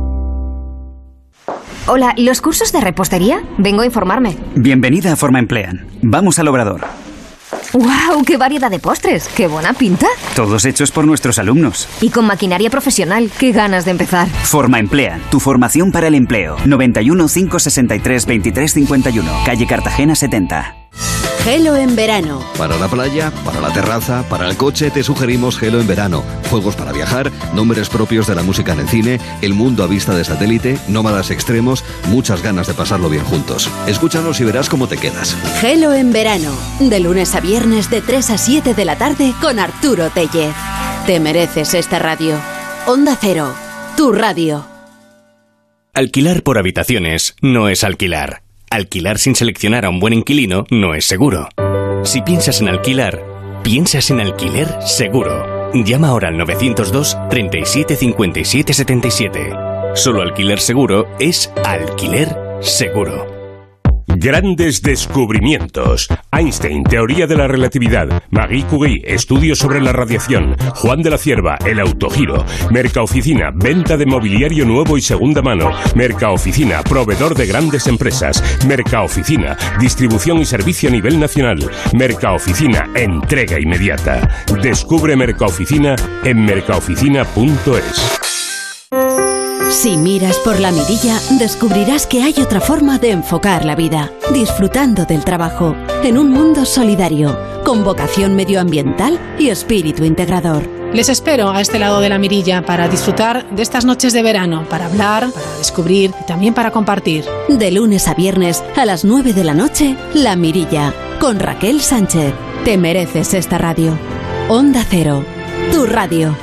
Hola, ¿los cursos de repostería? Vengo a informarme. Bienvenida a Forma Emplean. Vamos al Obrador. ¡Wow! ¡Qué variedad de postres! ¡Qué buena pinta! Todos hechos por nuestros alumnos. Y con maquinaria profesional. ¡Qué ganas de empezar! Forma Emplean, tu formación para el empleo. noventa y uno, cinco sesenta y tres, veintitrés cincuenta y uno. Calle Cartagena setenta. Gelo en verano. Para la playa, para la terraza, para el coche, te sugerimos Gelo en verano. Juegos para viajar, nombres propios de la música en el cine, el mundo a vista de satélite, nómadas extremos, muchas ganas de pasarlo bien juntos. Escúchanos y verás cómo te quedas. Gelo en verano. De lunes a viernes de tres a siete de la tarde con Arturo Tellez. Te mereces esta radio. Onda Cero, tu radio. Alquilar por habitaciones no es alquilar. Alquilar sin seleccionar a un buen inquilino no es seguro. Si piensas en alquilar, piensas en alquiler seguro. Llama ahora al novecientos dos, treinta y siete, cincuenta y siete, setenta y siete. Solo alquiler seguro es alquiler seguro. Grandes descubrimientos. Einstein, teoría de la relatividad. Marie Curie, estudios sobre la radiación. Juan de la Cierva, el autogiro. Mercaoficina, venta de mobiliario nuevo y segunda mano. Mercaoficina, proveedor de grandes empresas. Mercaoficina, distribución y servicio a nivel nacional. Mercaoficina, entrega inmediata. Descubre Mercaoficina en mercaoficina punto es. Si miras por la mirilla, descubrirás que hay otra forma de enfocar la vida, disfrutando del trabajo, en un mundo solidario, con vocación medioambiental y espíritu integrador. Les espero a este lado de la mirilla para disfrutar de estas noches de verano, para hablar, para descubrir y también para compartir. De lunes a viernes a las nueve de la noche, La Mirilla, con Raquel Sánchez. Te mereces esta radio. Onda Cero, tu radio.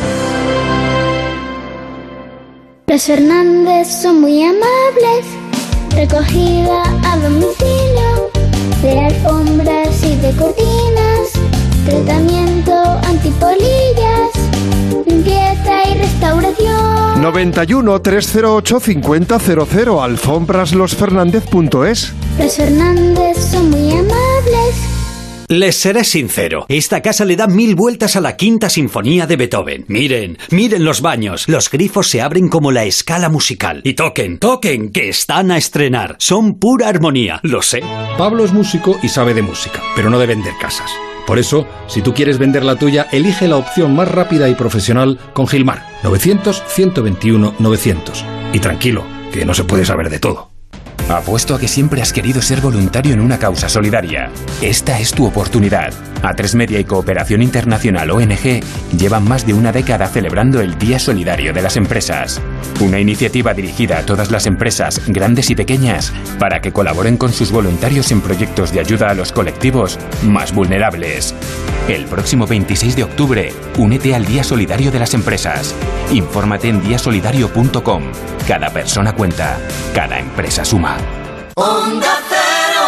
Los Fernández son muy amables, recogida a domicilio. de alfombras y de cortinas, tratamiento antipolillas, limpieza y restauración. noventa y uno, trescientos ocho, cincuenta cero cero, alfombras los fernández punto es. Los Fernández son muy amables. Les seré sincero, esta casa le da mil vueltas a la quinta sinfonía de Beethoven. Miren, miren los baños, los grifos se abren como la escala musical. Y toquen, toquen, que están a estrenar. Son pura armonía, lo sé. Pablo es músico y sabe de música, pero no de vender casas. Por eso, si tú quieres vender la tuya, elige la opción más rápida y profesional con Gilmar. novecientos, ciento veintiuno, novecientos. Y tranquilo, que no se puede saber de todo. Apuesto a que siempre has querido ser voluntario en una causa solidaria. Esta es tu oportunidad. A tres Media y Cooperación Internacional O N G llevan más de una década celebrando el Día Solidario de las Empresas. Una iniciativa dirigida a todas las empresas, grandes y pequeñas, para que colaboren con sus voluntarios en proyectos de ayuda a los colectivos más vulnerables. El próximo veintiséis de octubre, únete al Día Solidario de las Empresas. Infórmate en dia solidario punto com. Cada persona cuenta, cada empresa suma. Onda Cero.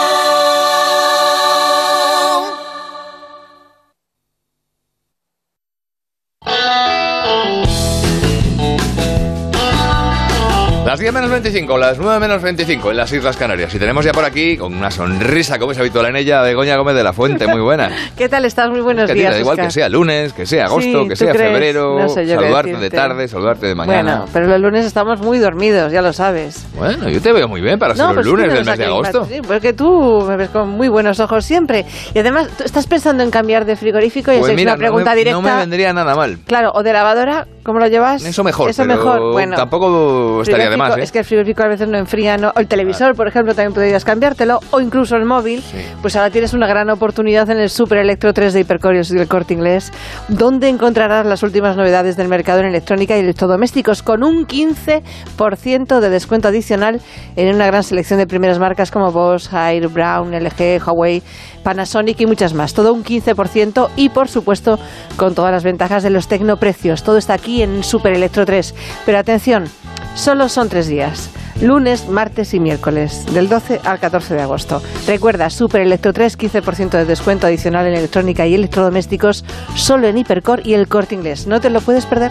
Las diez menos veinticinco, las nueve menos veinticinco en las Islas Canarias. Y tenemos ya por aquí, con una sonrisa, como es habitual en ella, Begoña Gómez de la Fuente. Muy buena. ¿Qué tal estás? Muy buenos que días, Da igual Oscar. que sea lunes, que sea agosto, sí, que sea crees? febrero, no sé saludarte de tarde, saludarte de mañana. Bueno, pero los lunes estamos muy dormidos, ya lo sabes. Bueno, yo te veo muy bien para no, ser pues un lunes sí, del mes de agosto. Sí, porque tú me ves con muy buenos ojos siempre. Y además, ¿tú estás pensando en cambiar de frigorífico? Y Pues es mira, una pregunta no me, directa. no me vendría nada mal. Claro, o de lavadora, ¿cómo lo llevas? Eso mejor, Eso pero mejor. Bueno, tampoco estaría de más, ¿eh? Es que el frigorífico a veces no enfría, ¿no? O el televisor, claro. Por ejemplo, también podrías cambiártelo, o incluso el móvil. Sí. Pues ahora tienes una gran oportunidad en el Super Electro tres de Hipercor y del Corte Inglés, donde encontrarás las últimas novedades del mercado en electrónica y electrodomésticos, con un quince por ciento de descuento adicional en una gran selección de primeras marcas como Bosch, Haier, Braun, L G, Huawei, Panasonic y muchas más. Todo un quince por ciento y, por supuesto, con todas las ventajas de los tecnoprecios. Todo está aquí en Super Electro tres. Pero atención, solo son tres días. Lunes, martes y miércoles, del doce al catorce de agosto. Recuerda, Super Electro tres, quince por ciento de descuento adicional en electrónica y electrodomésticos, solo en Hipercor y el Corte Inglés. No te lo puedes perder.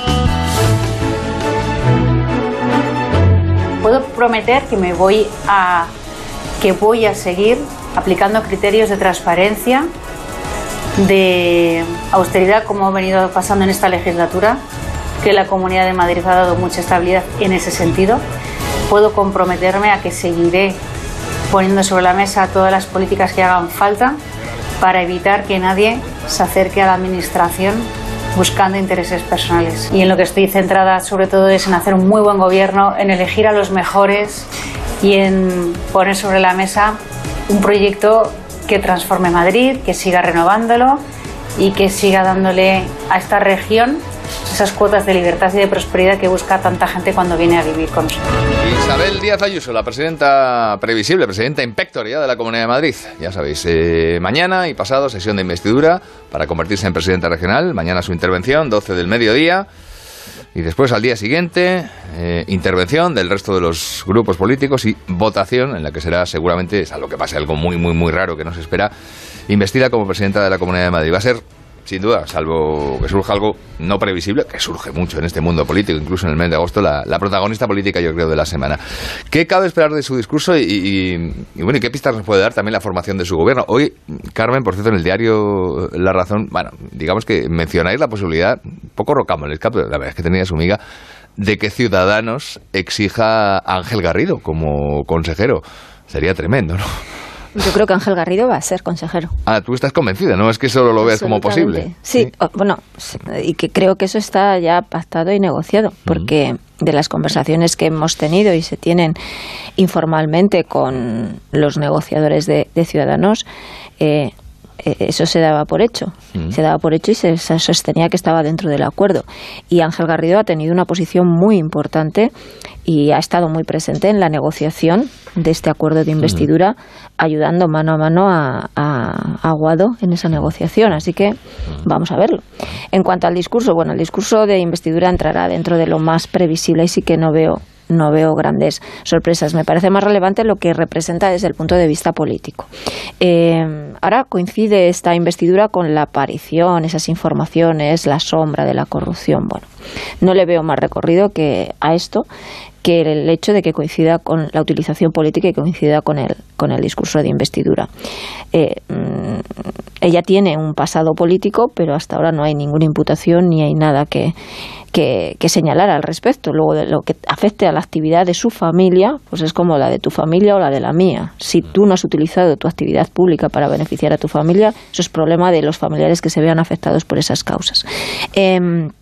Puedo prometer que me voy a que voy a seguir aplicando criterios de transparencia, de austeridad, como ha venido pasando en esta legislatura, que la Comunidad de Madrid ha dado mucha estabilidad en ese sentido. Puedo comprometerme a que seguiré poniendo sobre la mesa todas las políticas que hagan falta para evitar que nadie se acerque a la administración buscando intereses personales. Y en lo que estoy centrada sobre todo es en hacer un muy buen gobierno, en elegir a los mejores y en poner sobre la mesa un proyecto que transforme Madrid, que siga renovándolo y que siga dándole a esta región esas cuotas de libertad y de prosperidad que busca tanta gente cuando viene a vivir con nosotros. Isabel Díaz Ayuso, la presidenta previsible, presidenta in pectore ya de la Comunidad de Madrid. Ya sabéis, eh, mañana y pasado sesión de investidura para convertirse en presidenta regional. Mañana su intervención, doce del mediodía. Y después, al día siguiente, eh, intervención del resto de los grupos políticos y votación en la que será seguramente, salvo que pase algo muy, muy, muy raro que no se espera, investida como presidenta de la Comunidad de Madrid. Va a ser, sin duda, salvo que surja algo no previsible, que surge mucho en este mundo político, incluso en el mes de agosto, la, la protagonista política, yo creo, de la semana. ¿Qué cabe esperar de su discurso y, y, y bueno, y qué pistas nos puede dar también la formación de su gobierno? Hoy, Carmen, por cierto, en el diario La Razón, bueno, digamos que mencionáis la posibilidad, un poco rocambolesca, pero la verdad es que tenía su miga, de que Ciudadanos exija a Ángel Garrido como consejero. Sería tremendo, ¿no? Yo creo que Ángel Garrido va a ser consejero. Ah, tú estás convencida, no es que solo lo veas como posible. Sí, ¿sí? O, bueno, y que creo que eso está ya pactado y negociado, porque uh-huh. de las conversaciones que hemos tenido y se tienen informalmente con los negociadores de, de Ciudadanos, eh, eso se daba por hecho, uh-huh. se daba por hecho y se, se sostenía que estaba dentro del acuerdo. Y Ángel Garrido ha tenido una posición muy importante y ha estado muy presente en la negociación de este acuerdo de investidura, uh-huh. ayudando mano a mano a, a, a Aguado en esa negociación. Así que uh-huh. vamos a verlo. En cuanto al discurso, bueno, el discurso de investidura entrará dentro de lo más previsible y sí que no veo no veo grandes sorpresas. Me parece más relevante lo que representa desde el punto de vista político. Eh, ahora coincide esta investidura con la aparición, esas informaciones, la sombra de la corrupción. Bueno, no le veo más recorrido que a esto, que el hecho de que coincida con la utilización política y coincida con el, con el discurso de investidura. Eh, ella tiene un pasado político, pero hasta ahora no hay ninguna imputación ni hay nada que, que, que señalar al respecto. Luego, de lo que afecte a la actividad de su familia, pues es como la de tu familia o la de la mía. Si tú no has utilizado tu actividad pública para beneficiar a tu familia, eso es problema de los familiares que se vean afectados por esas causas. Eh,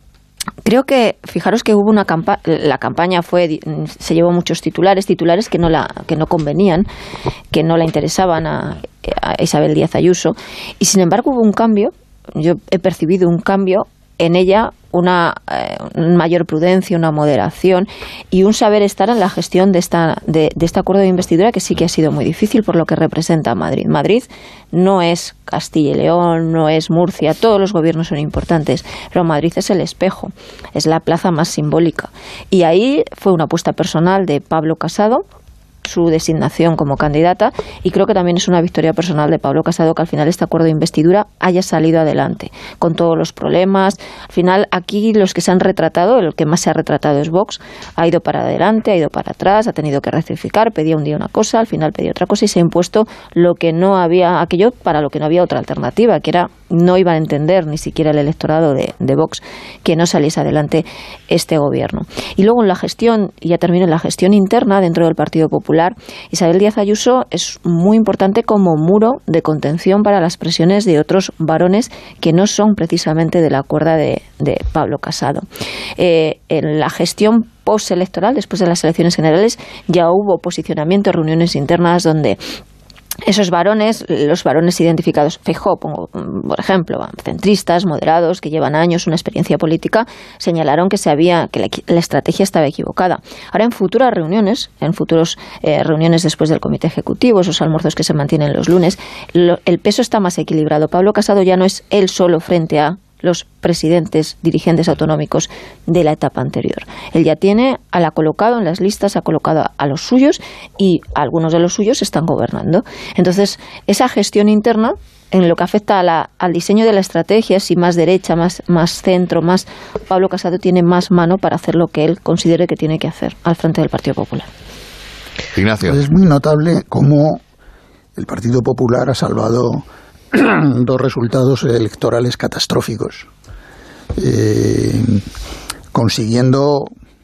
Creo que, fijaros que hubo una campaña, la campaña fue, se llevó muchos titulares, titulares que no la, que no convenían, que no la interesaban a, a Isabel Díaz Ayuso, y sin embargo hubo un cambio, yo he percibido un cambio en ella, una eh, mayor prudencia, una moderación y un saber estar en la gestión de, esta, de, de este acuerdo de investidura, que sí que ha sido muy difícil por lo que representa Madrid. Madrid no es Castilla y León, no es Murcia, todos los gobiernos son importantes, pero Madrid es el espejo, es la plaza más simbólica. Y ahí fue una apuesta personal de Pablo Casado, su designación como candidata, y creo que también es una victoria personal de Pablo Casado que al final este acuerdo de investidura haya salido adelante, con todos los problemas. Al final aquí los que se han retratado, el que más se ha retratado es Vox, ha ido para adelante, ha ido para atrás, ha tenido que rectificar, pedía un día una cosa, al final pedía otra cosa y se ha impuesto lo que no había, aquello para lo que no había otra alternativa, que era, no iba a entender ni siquiera el electorado de, de Vox que no saliese adelante este gobierno. Y luego en la gestión, y ya termino, en la gestión interna dentro del Partido Popular, Isabel Díaz Ayuso es muy importante como muro de contención para las presiones de otros varones que no son precisamente de la cuerda de, de Pablo Casado. Eh, en la gestión postelectoral, después de las elecciones generales, ya hubo posicionamientos, reuniones internas donde esos varones, los varones identificados, Feijóo, pongo, por ejemplo, centristas, moderados, que llevan años una experiencia política, señalaron que se había, que la, la estrategia estaba equivocada. Ahora en futuras reuniones, en futuras eh, reuniones después del comité ejecutivo, esos almuerzos que se mantienen los lunes, lo, el peso está más equilibrado. Pablo Casado ya no es él solo frente a los presidentes, dirigentes autonómicos de la etapa anterior. Él ya tiene, la ha colocado en las listas, ha colocado a los suyos y algunos de los suyos están gobernando. Entonces, esa gestión interna, en lo que afecta a la, al diseño de la estrategia, si más derecha, más, más centro, más, Pablo Casado tiene más mano para hacer lo que él considere que tiene que hacer al frente del Partido Popular. Ignacio. Pues es muy notable cómo el Partido Popular ha salvado dos resultados electorales catastróficos, eh, consiguiendo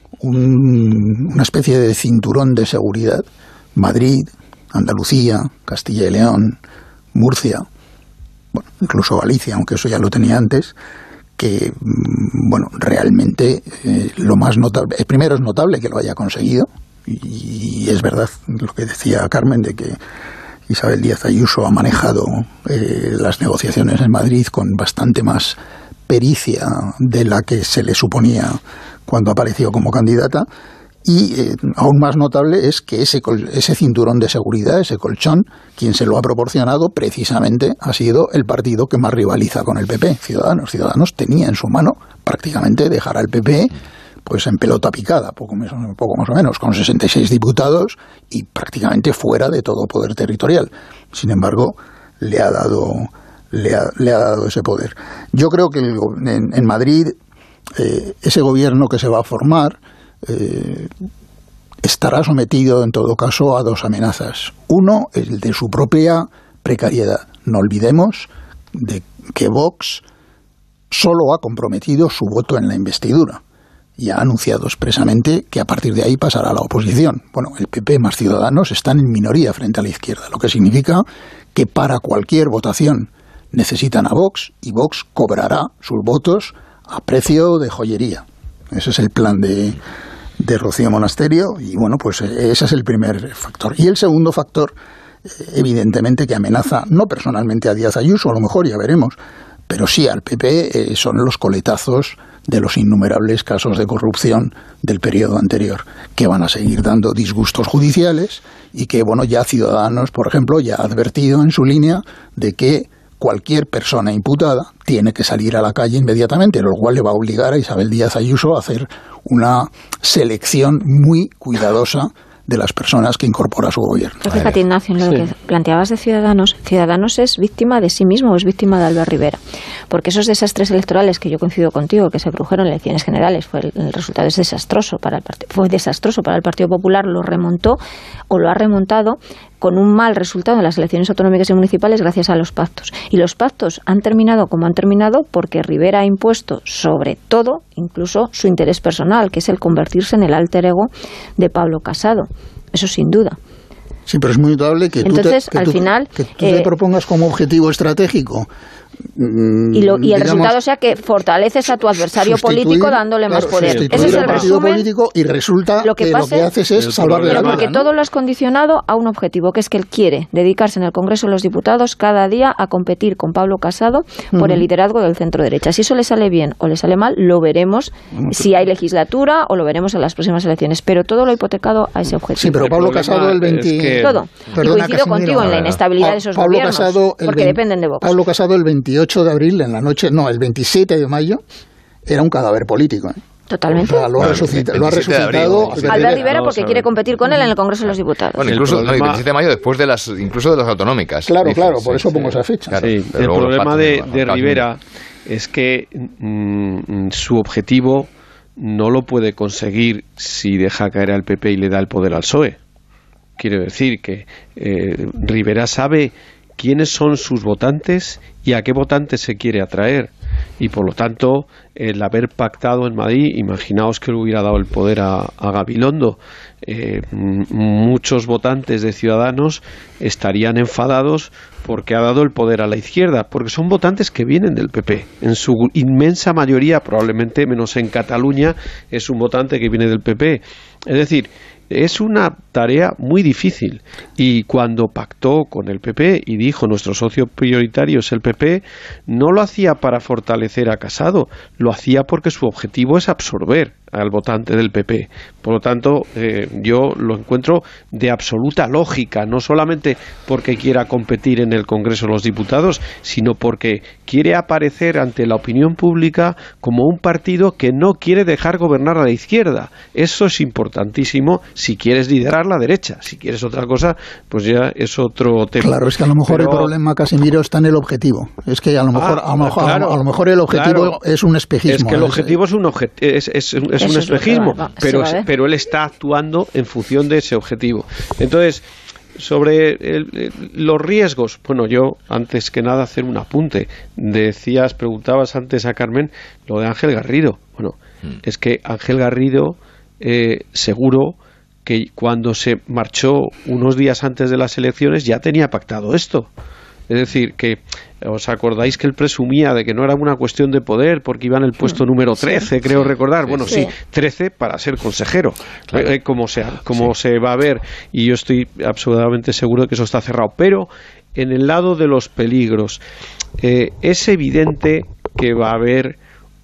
un, una especie de cinturón de seguridad. Madrid, Andalucía, Castilla y León, Murcia, bueno, incluso Galicia, aunque eso ya lo tenía antes, que, bueno, realmente eh, lo más notable, primero es notable que lo haya conseguido, y, y es verdad lo que decía Carmen de que Isabel Díaz Ayuso ha manejado eh, las negociaciones en Madrid con bastante más pericia de la que se le suponía cuando apareció como candidata. Y eh, aún más notable es que ese, ese cinturón de seguridad, ese colchón, quien se lo ha proporcionado precisamente ha sido el partido que más rivaliza con el P P, Ciudadanos. Ciudadanos tenía en su mano prácticamente dejar al P P pues en pelota picada, poco, poco más o menos, con sesenta y seis diputados y prácticamente fuera de todo poder territorial. Sin embargo, le ha dado, le ha, le ha dado ese poder. Yo creo que el, en, en Madrid eh, ese gobierno que se va a formar eh, estará sometido en todo caso a dos amenazas. Uno, el de su propia precariedad. No olvidemos de que Vox solo ha comprometido su voto en la investidura y ha anunciado expresamente que a partir de ahí pasará a la oposición. Bueno, el P P más Ciudadanos están en minoría frente a la izquierda, lo que significa que para cualquier votación necesitan a Vox y Vox cobrará sus votos a precio de joyería. Ese es el plan de, de Rocío Monasterio y bueno, pues ese es el primer factor. Y el segundo factor, evidentemente que amenaza no personalmente a Díaz Ayuso, a lo mejor ya veremos, pero sí al P P, eh, son los coletazos de los innumerables casos de corrupción del periodo anterior, que van a seguir dando disgustos judiciales y que, bueno, ya Ciudadanos, por ejemplo, ya ha advertido en su línea de que cualquier persona imputada tiene que salir a la calle inmediatamente, lo cual le va a obligar a Isabel Díaz Ayuso a hacer una selección muy cuidadosa de las personas que incorpora a su gobierno. Pero fíjate, Ignacio, en lo sí. que planteabas de Ciudadanos, Ciudadanos es víctima de sí mismo, es víctima de Albert Rivera, porque esos desastres electorales que yo coincido contigo, que se produjeron en elecciones generales, fue el, el resultado es desastroso para el partido, fue desastroso para el Partido Popular, lo remontó o lo ha remontado con un mal resultado en las elecciones autonómicas y municipales gracias a los pactos. Y los pactos han terminado como han terminado porque Rivera ha impuesto sobre todo, incluso su interés personal, que es el convertirse en el alter ego de Pablo Casado. Eso sin duda. Sí, pero es muy notable que Entonces, tú, te, que al tú, final, que tú eh, te propongas como objetivo estratégico. Y, lo, y el digamos, resultado sea que fortaleces a tu adversario político dándole claro, más poder. Ese es el resumen. Político y resulta lo que, que pase, lo que haces es salvarle la vida. Porque ¿no? todo lo has condicionado a un objetivo, que es que él quiere dedicarse en el Congreso de los Diputados cada día a competir con Pablo Casado por uh-huh. el liderazgo del centro derecha. Si eso le sale bien o le sale mal, lo veremos uh-huh. si hay legislatura o lo veremos en las próximas elecciones. Pero todo lo ha hipotecado a ese objetivo. Sí, pero Pablo el Casado el veinte... Es que... Todo. Perdona, y coincido Casimiro, contigo en la inestabilidad pa- de esos Pablo gobiernos, Casado, porque veinte, dependen de Vox. Pablo Casado el veintiocho de abril, en la noche, no, el veintisiete de mayo, era un cadáver político, ¿eh? Totalmente. O sea, lo ha, resucita, lo ha resucitado Albert, Albert Rivera porque quiere competir con él en el Congreso de los Diputados. Bueno, incluso el, problema, no, el veintisiete de mayo después de las incluso de las autonómicas. Claro, dice, claro, sí, por eso sí, pongo sí, esa fecha. Claro, sí, el problema de, de Rivera es que mmm, su objetivo no lo puede conseguir si deja caer al P P y le da el poder al P S O E. Quiero decir que eh, Rivera sabe quiénes son sus votantes y a qué votantes se quiere atraer. Y por lo tanto, el haber pactado en Madrid, imaginaos que le hubiera dado el poder a, a Gabilondo, eh, muchos votantes de Ciudadanos estarían enfadados porque ha dado el poder a la izquierda, porque son votantes que vienen del P P. En su inmensa mayoría, probablemente menos en Cataluña, es un votante que viene del P P. Es decir, es una tarea muy difícil, y cuando pactó con el P P y dijo nuestro socio prioritario es el P P, no lo hacía para fortalecer a Casado, lo hacía porque su objetivo es absorber al votante del P P. Por lo tanto, eh, yo lo encuentro de absoluta lógica, no solamente porque quiera competir en el Congreso de los Diputados, sino porque quiere aparecer ante la opinión pública como un partido que no quiere dejar gobernar a la izquierda. Eso es importantísimo si quieres liderar la derecha. Si quieres otra cosa, pues ya es otro tema. Claro, es que a lo mejor Pero... el problema, Casimiro, está en el objetivo. Es que a lo mejor, ah, a, lo mejor claro, a lo mejor el objetivo claro. es un espejismo. Es que el objetivo es un, obje- es, es, es un espejismo, va, pero, pero él está actuando en función de ese objetivo. Entonces, sobre el, el, los riesgos, bueno, yo antes que nada hacer un apunte. Decías, preguntabas antes a Carmen lo de Ángel Garrido. Bueno, mm. es que Ángel Garrido eh, seguro que cuando se marchó unos días antes de las elecciones ya tenía pactado esto. Es decir, que os acordáis que él presumía de que no era una cuestión de poder porque iba en el puesto número trece, sí, creo sí, recordar. Bueno, sí. sí, trece para ser consejero, claro. eh, como, sea, como sí. se va a ver. Y yo estoy absolutamente seguro de que eso está cerrado. Pero en el lado de los peligros, eh, es evidente que va a haber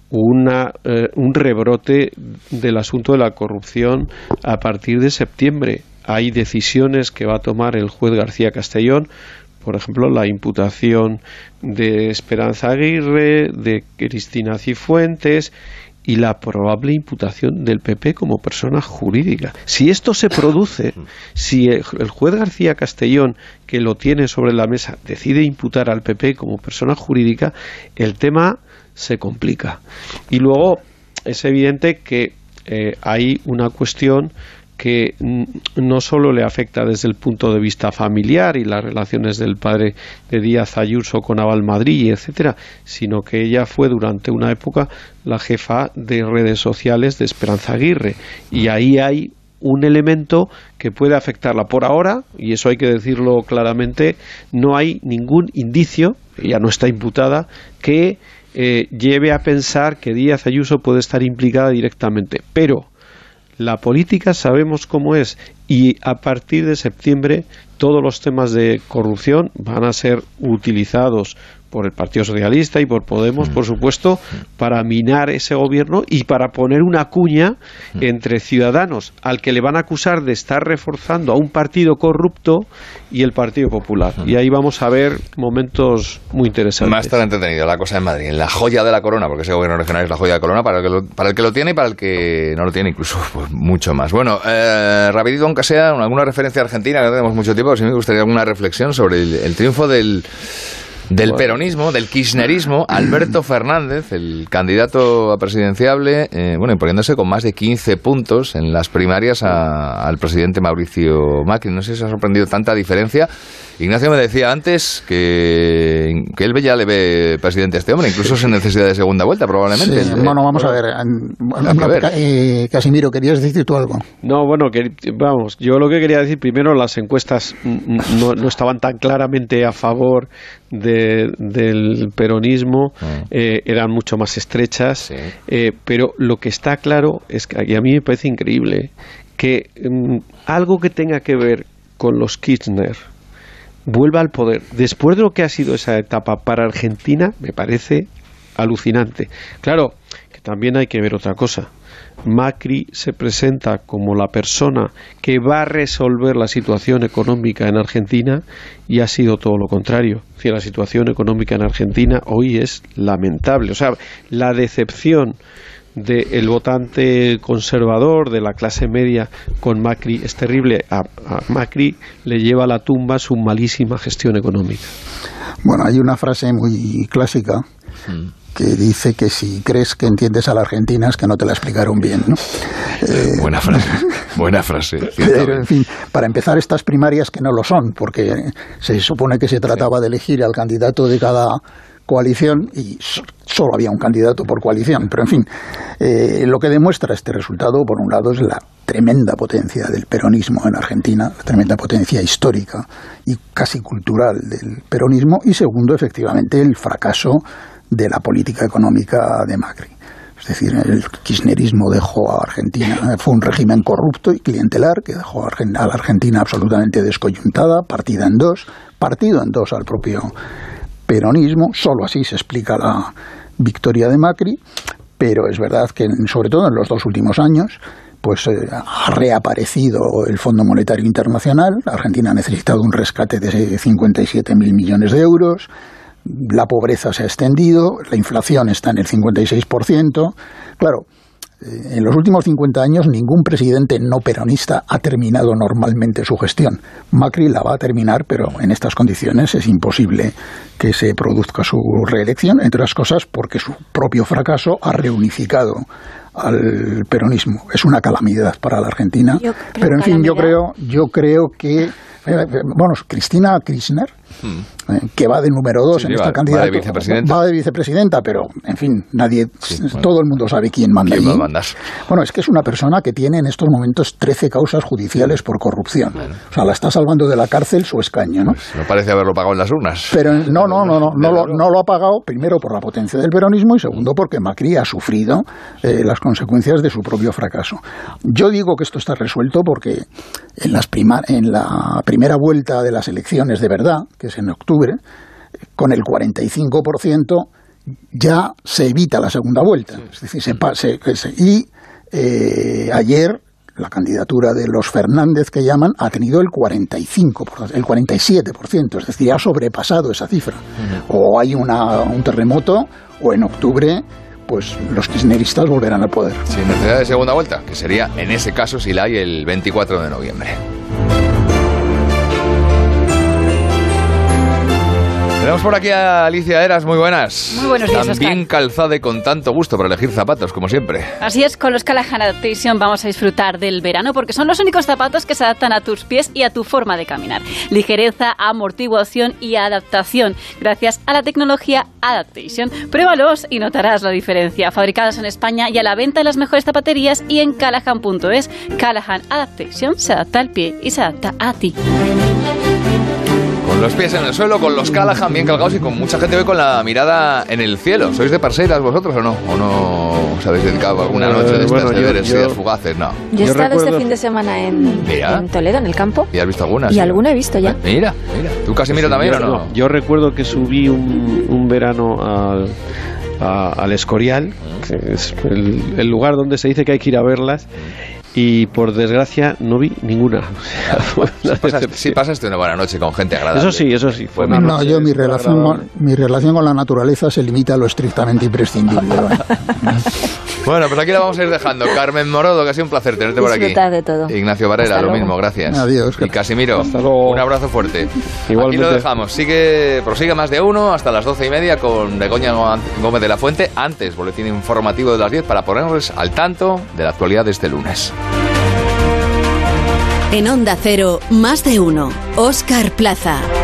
una, eh, un rebrote del asunto de la corrupción a partir de septiembre. Hay decisiones que va a tomar el juez García Castellón. Por ejemplo, la imputación de Esperanza Aguirre, de Cristina Cifuentes y la probable imputación del P P como persona jurídica. Si esto se produce, si el juez García Castellón, que lo tiene sobre la mesa, decide imputar al P P como persona jurídica, el tema se complica. Y luego es evidente que eh, hay una cuestión que no solo le afecta desde el punto de vista familiar y las relaciones del padre de Díaz Ayuso con Aval Madrid, etcétera, sino que ella fue durante una época la jefa de redes sociales de Esperanza Aguirre, y ahí hay un elemento que puede afectarla. Por ahora, y eso hay que decirlo claramente, no hay ningún indicio, ella no está imputada, que eh, lleve a pensar que Díaz Ayuso puede estar implicada directamente, pero la política sabemos cómo es, y a partir de septiembre todos los temas de corrupción van a ser utilizados por el Partido Socialista y por Podemos, por supuesto, para minar ese gobierno y para poner una cuña entre Ciudadanos, al que le van a acusar de estar reforzando a un partido corrupto, y el Partido Popular. Y ahí vamos a ver momentos muy interesantes. Va a estar entretenido la cosa en Madrid, en la joya de la corona, porque ese gobierno regional es la joya de la corona para el que lo, para el, que lo tiene y para el que no lo tiene, incluso pues, mucho más. Bueno, eh, rapidito, aunque sea alguna referencia a Argentina, que no tenemos mucho tiempo, si me gustaría alguna reflexión sobre el, el triunfo del... Del peronismo, del kirchnerismo, Alberto Fernández, el candidato a presidenciable, eh, bueno, imponiéndose con más de quince puntos en las primarias a, al presidente Mauricio Macri. No sé si se ha sorprendido tanta diferencia. Ignacio me decía antes que, que él ya le ve presidente a este hombre, incluso sin necesidad de segunda vuelta, probablemente. Sí, bueno, vamos a ver. Vamos a ver. Eh, Casimiro, ¿querías decir tú algo? No, bueno, que, vamos, yo lo que quería decir primero, las encuestas no, no estaban tan claramente a favor de, del peronismo, eh, eran mucho más estrechas, sí. eh, pero lo que está claro es que, y a mí me parece increíble, que um, algo que tenga que ver con los Kirchner vuelva al poder después de lo que ha sido esa etapa para Argentina, me parece alucinante. Claro, que también hay que ver otra cosa. Macri se presenta como la persona que va a resolver la situación económica en Argentina y ha sido todo lo contrario. Es decir, la situación económica en Argentina hoy es lamentable. O sea, la decepción del votante conservador, de la clase media con Macri es terrible. A, a Macri le lleva a la tumba su malísima gestión económica. Bueno, hay una frase muy clásica que dice que si crees que entiendes a la Argentina es que no te la explicaron bien, ¿no? Eh, buena frase, buena frase. Pero, en fin, para empezar, estas primarias que no lo son, porque se supone que se trataba de elegir al candidato de cada coalición y solo había un candidato por coalición, pero en fin, eh, lo que demuestra este resultado, por un lado, es la tremenda potencia del peronismo en Argentina, la tremenda potencia histórica y casi cultural del peronismo, y segundo, efectivamente, el fracaso de la política económica de Macri. Es decir, el kirchnerismo dejó a Argentina, fue un régimen corrupto y clientelar que dejó a la Argentina absolutamente descoyuntada, partida en dos, partido en dos al propio peronismo. Solo así se explica la victoria de Macri, pero es verdad que, sobre todo en los dos últimos años, pues eh, ha reaparecido el Fondo Monetario Internacional. Argentina ha necesitado un rescate de cincuenta y siete mil millones de euros. La pobreza se ha extendido, la inflación está en el cincuenta y seis por ciento. Claro, en los últimos cincuenta años ningún presidente no peronista ha terminado normalmente su gestión. Macri la va a terminar, pero en estas condiciones es imposible que se produzca su reelección, entre otras cosas porque su propio fracaso ha reunificado al peronismo. Es una calamidad para la Argentina, pero en fin, yo creo, yo creo que bueno, Cristina Kirchner, hmm. eh, que va de número dos sí, en esta candidatura, va de vicepresidenta. Va de vicepresidenta, pero en fin, nadie, sí, bueno. todo el mundo sabe quién manda ¿Quién allí. Va a mandar? Bueno, es que es una persona que tiene en estos momentos trece causas judiciales por corrupción. Bueno. O sea, la está salvando de la cárcel su escaño, ¿no? Pues no parece haberlo pagado en las urnas. Pero no, no, no, no, no, lo, no lo ha pagado, primero por la potencia del peronismo y segundo porque Macri ha sufrido eh, las consecuencias de su propio fracaso. Yo digo que esto está resuelto porque en las prima, en la primera vuelta de las elecciones de verdad, que es en octubre, con el cuarenta y cinco por ciento ya se evita la segunda vuelta. Sí. Es decir, se pase. Y eh, ayer la candidatura de los Fernández, que llaman, ha tenido el cuarenta y cinco por ciento, el cuarenta y siete por ciento, es decir, ha sobrepasado esa cifra. Uh-huh. O hay una, un terremoto, o en octubre pues los kirchneristas volverán al poder. Sin necesidad de segunda vuelta, que sería en ese caso si la hay el veinticuatro de noviembre. Tenemos por aquí a Alicia Eras, muy buenas. Muy buenos días, También Oscar. calzada y con tanto gusto para elegir zapatos, como siempre. Así es, con los Callahan Adaptation vamos a disfrutar del verano porque son los únicos zapatos que se adaptan a tus pies y a tu forma de caminar. Ligereza, amortiguación y adaptación gracias a la tecnología Adaptation. Pruébalos y notarás la diferencia. Fabricados en España y a la venta en las mejores zapaterías y en callahan punto es. Callahan Adaptation se adapta al pie y se adapta a ti. Con los pies en el suelo, con los Callahan bien cargados y con mucha gente hoy con la mirada en el cielo. ¿Sois de parcelas vosotros o no? ¿O no ¿os habéis dedicado alguna noche de estas bueno, de yo, ver yo, estrellas fugaces? No. Yo he estado este fin de semana en, en Toledo, en el campo. ¿Y has visto algunas? Y ¿sí? alguna he visto ya. Mira, mira. ¿Tú, Casimiro, sí, también yo, o no? no? Yo recuerdo que subí un, un verano al, a, al Escorial, que es el, el lugar donde se dice que hay que ir a verlas, y por desgracia no vi ninguna. O sea, sí, pasaste, sí pasaste una buena noche con gente agradable. Eso sí, eso sí. Fue no, no yo mi relación, con, mi relación con la naturaleza se limita a lo estrictamente imprescindible. Bueno, pues aquí la vamos a ir dejando. Carmen Morodo, que ha sido un placer tenerte por aquí. Disfrutar de todo. Ignacio Varela, Hasta lo luego. mismo, gracias. Adiós. Y Casimiro, un abrazo fuerte. Igualmente. Aquí lo dejamos. Sigue, prosigue más de uno hasta las doce y media con Begoña Gómez de la Fuente. Antes, boletín informativo de las diez para ponernos al tanto de la actualidad de este lunes. En Onda Cero, más de uno. Óscar Plaza.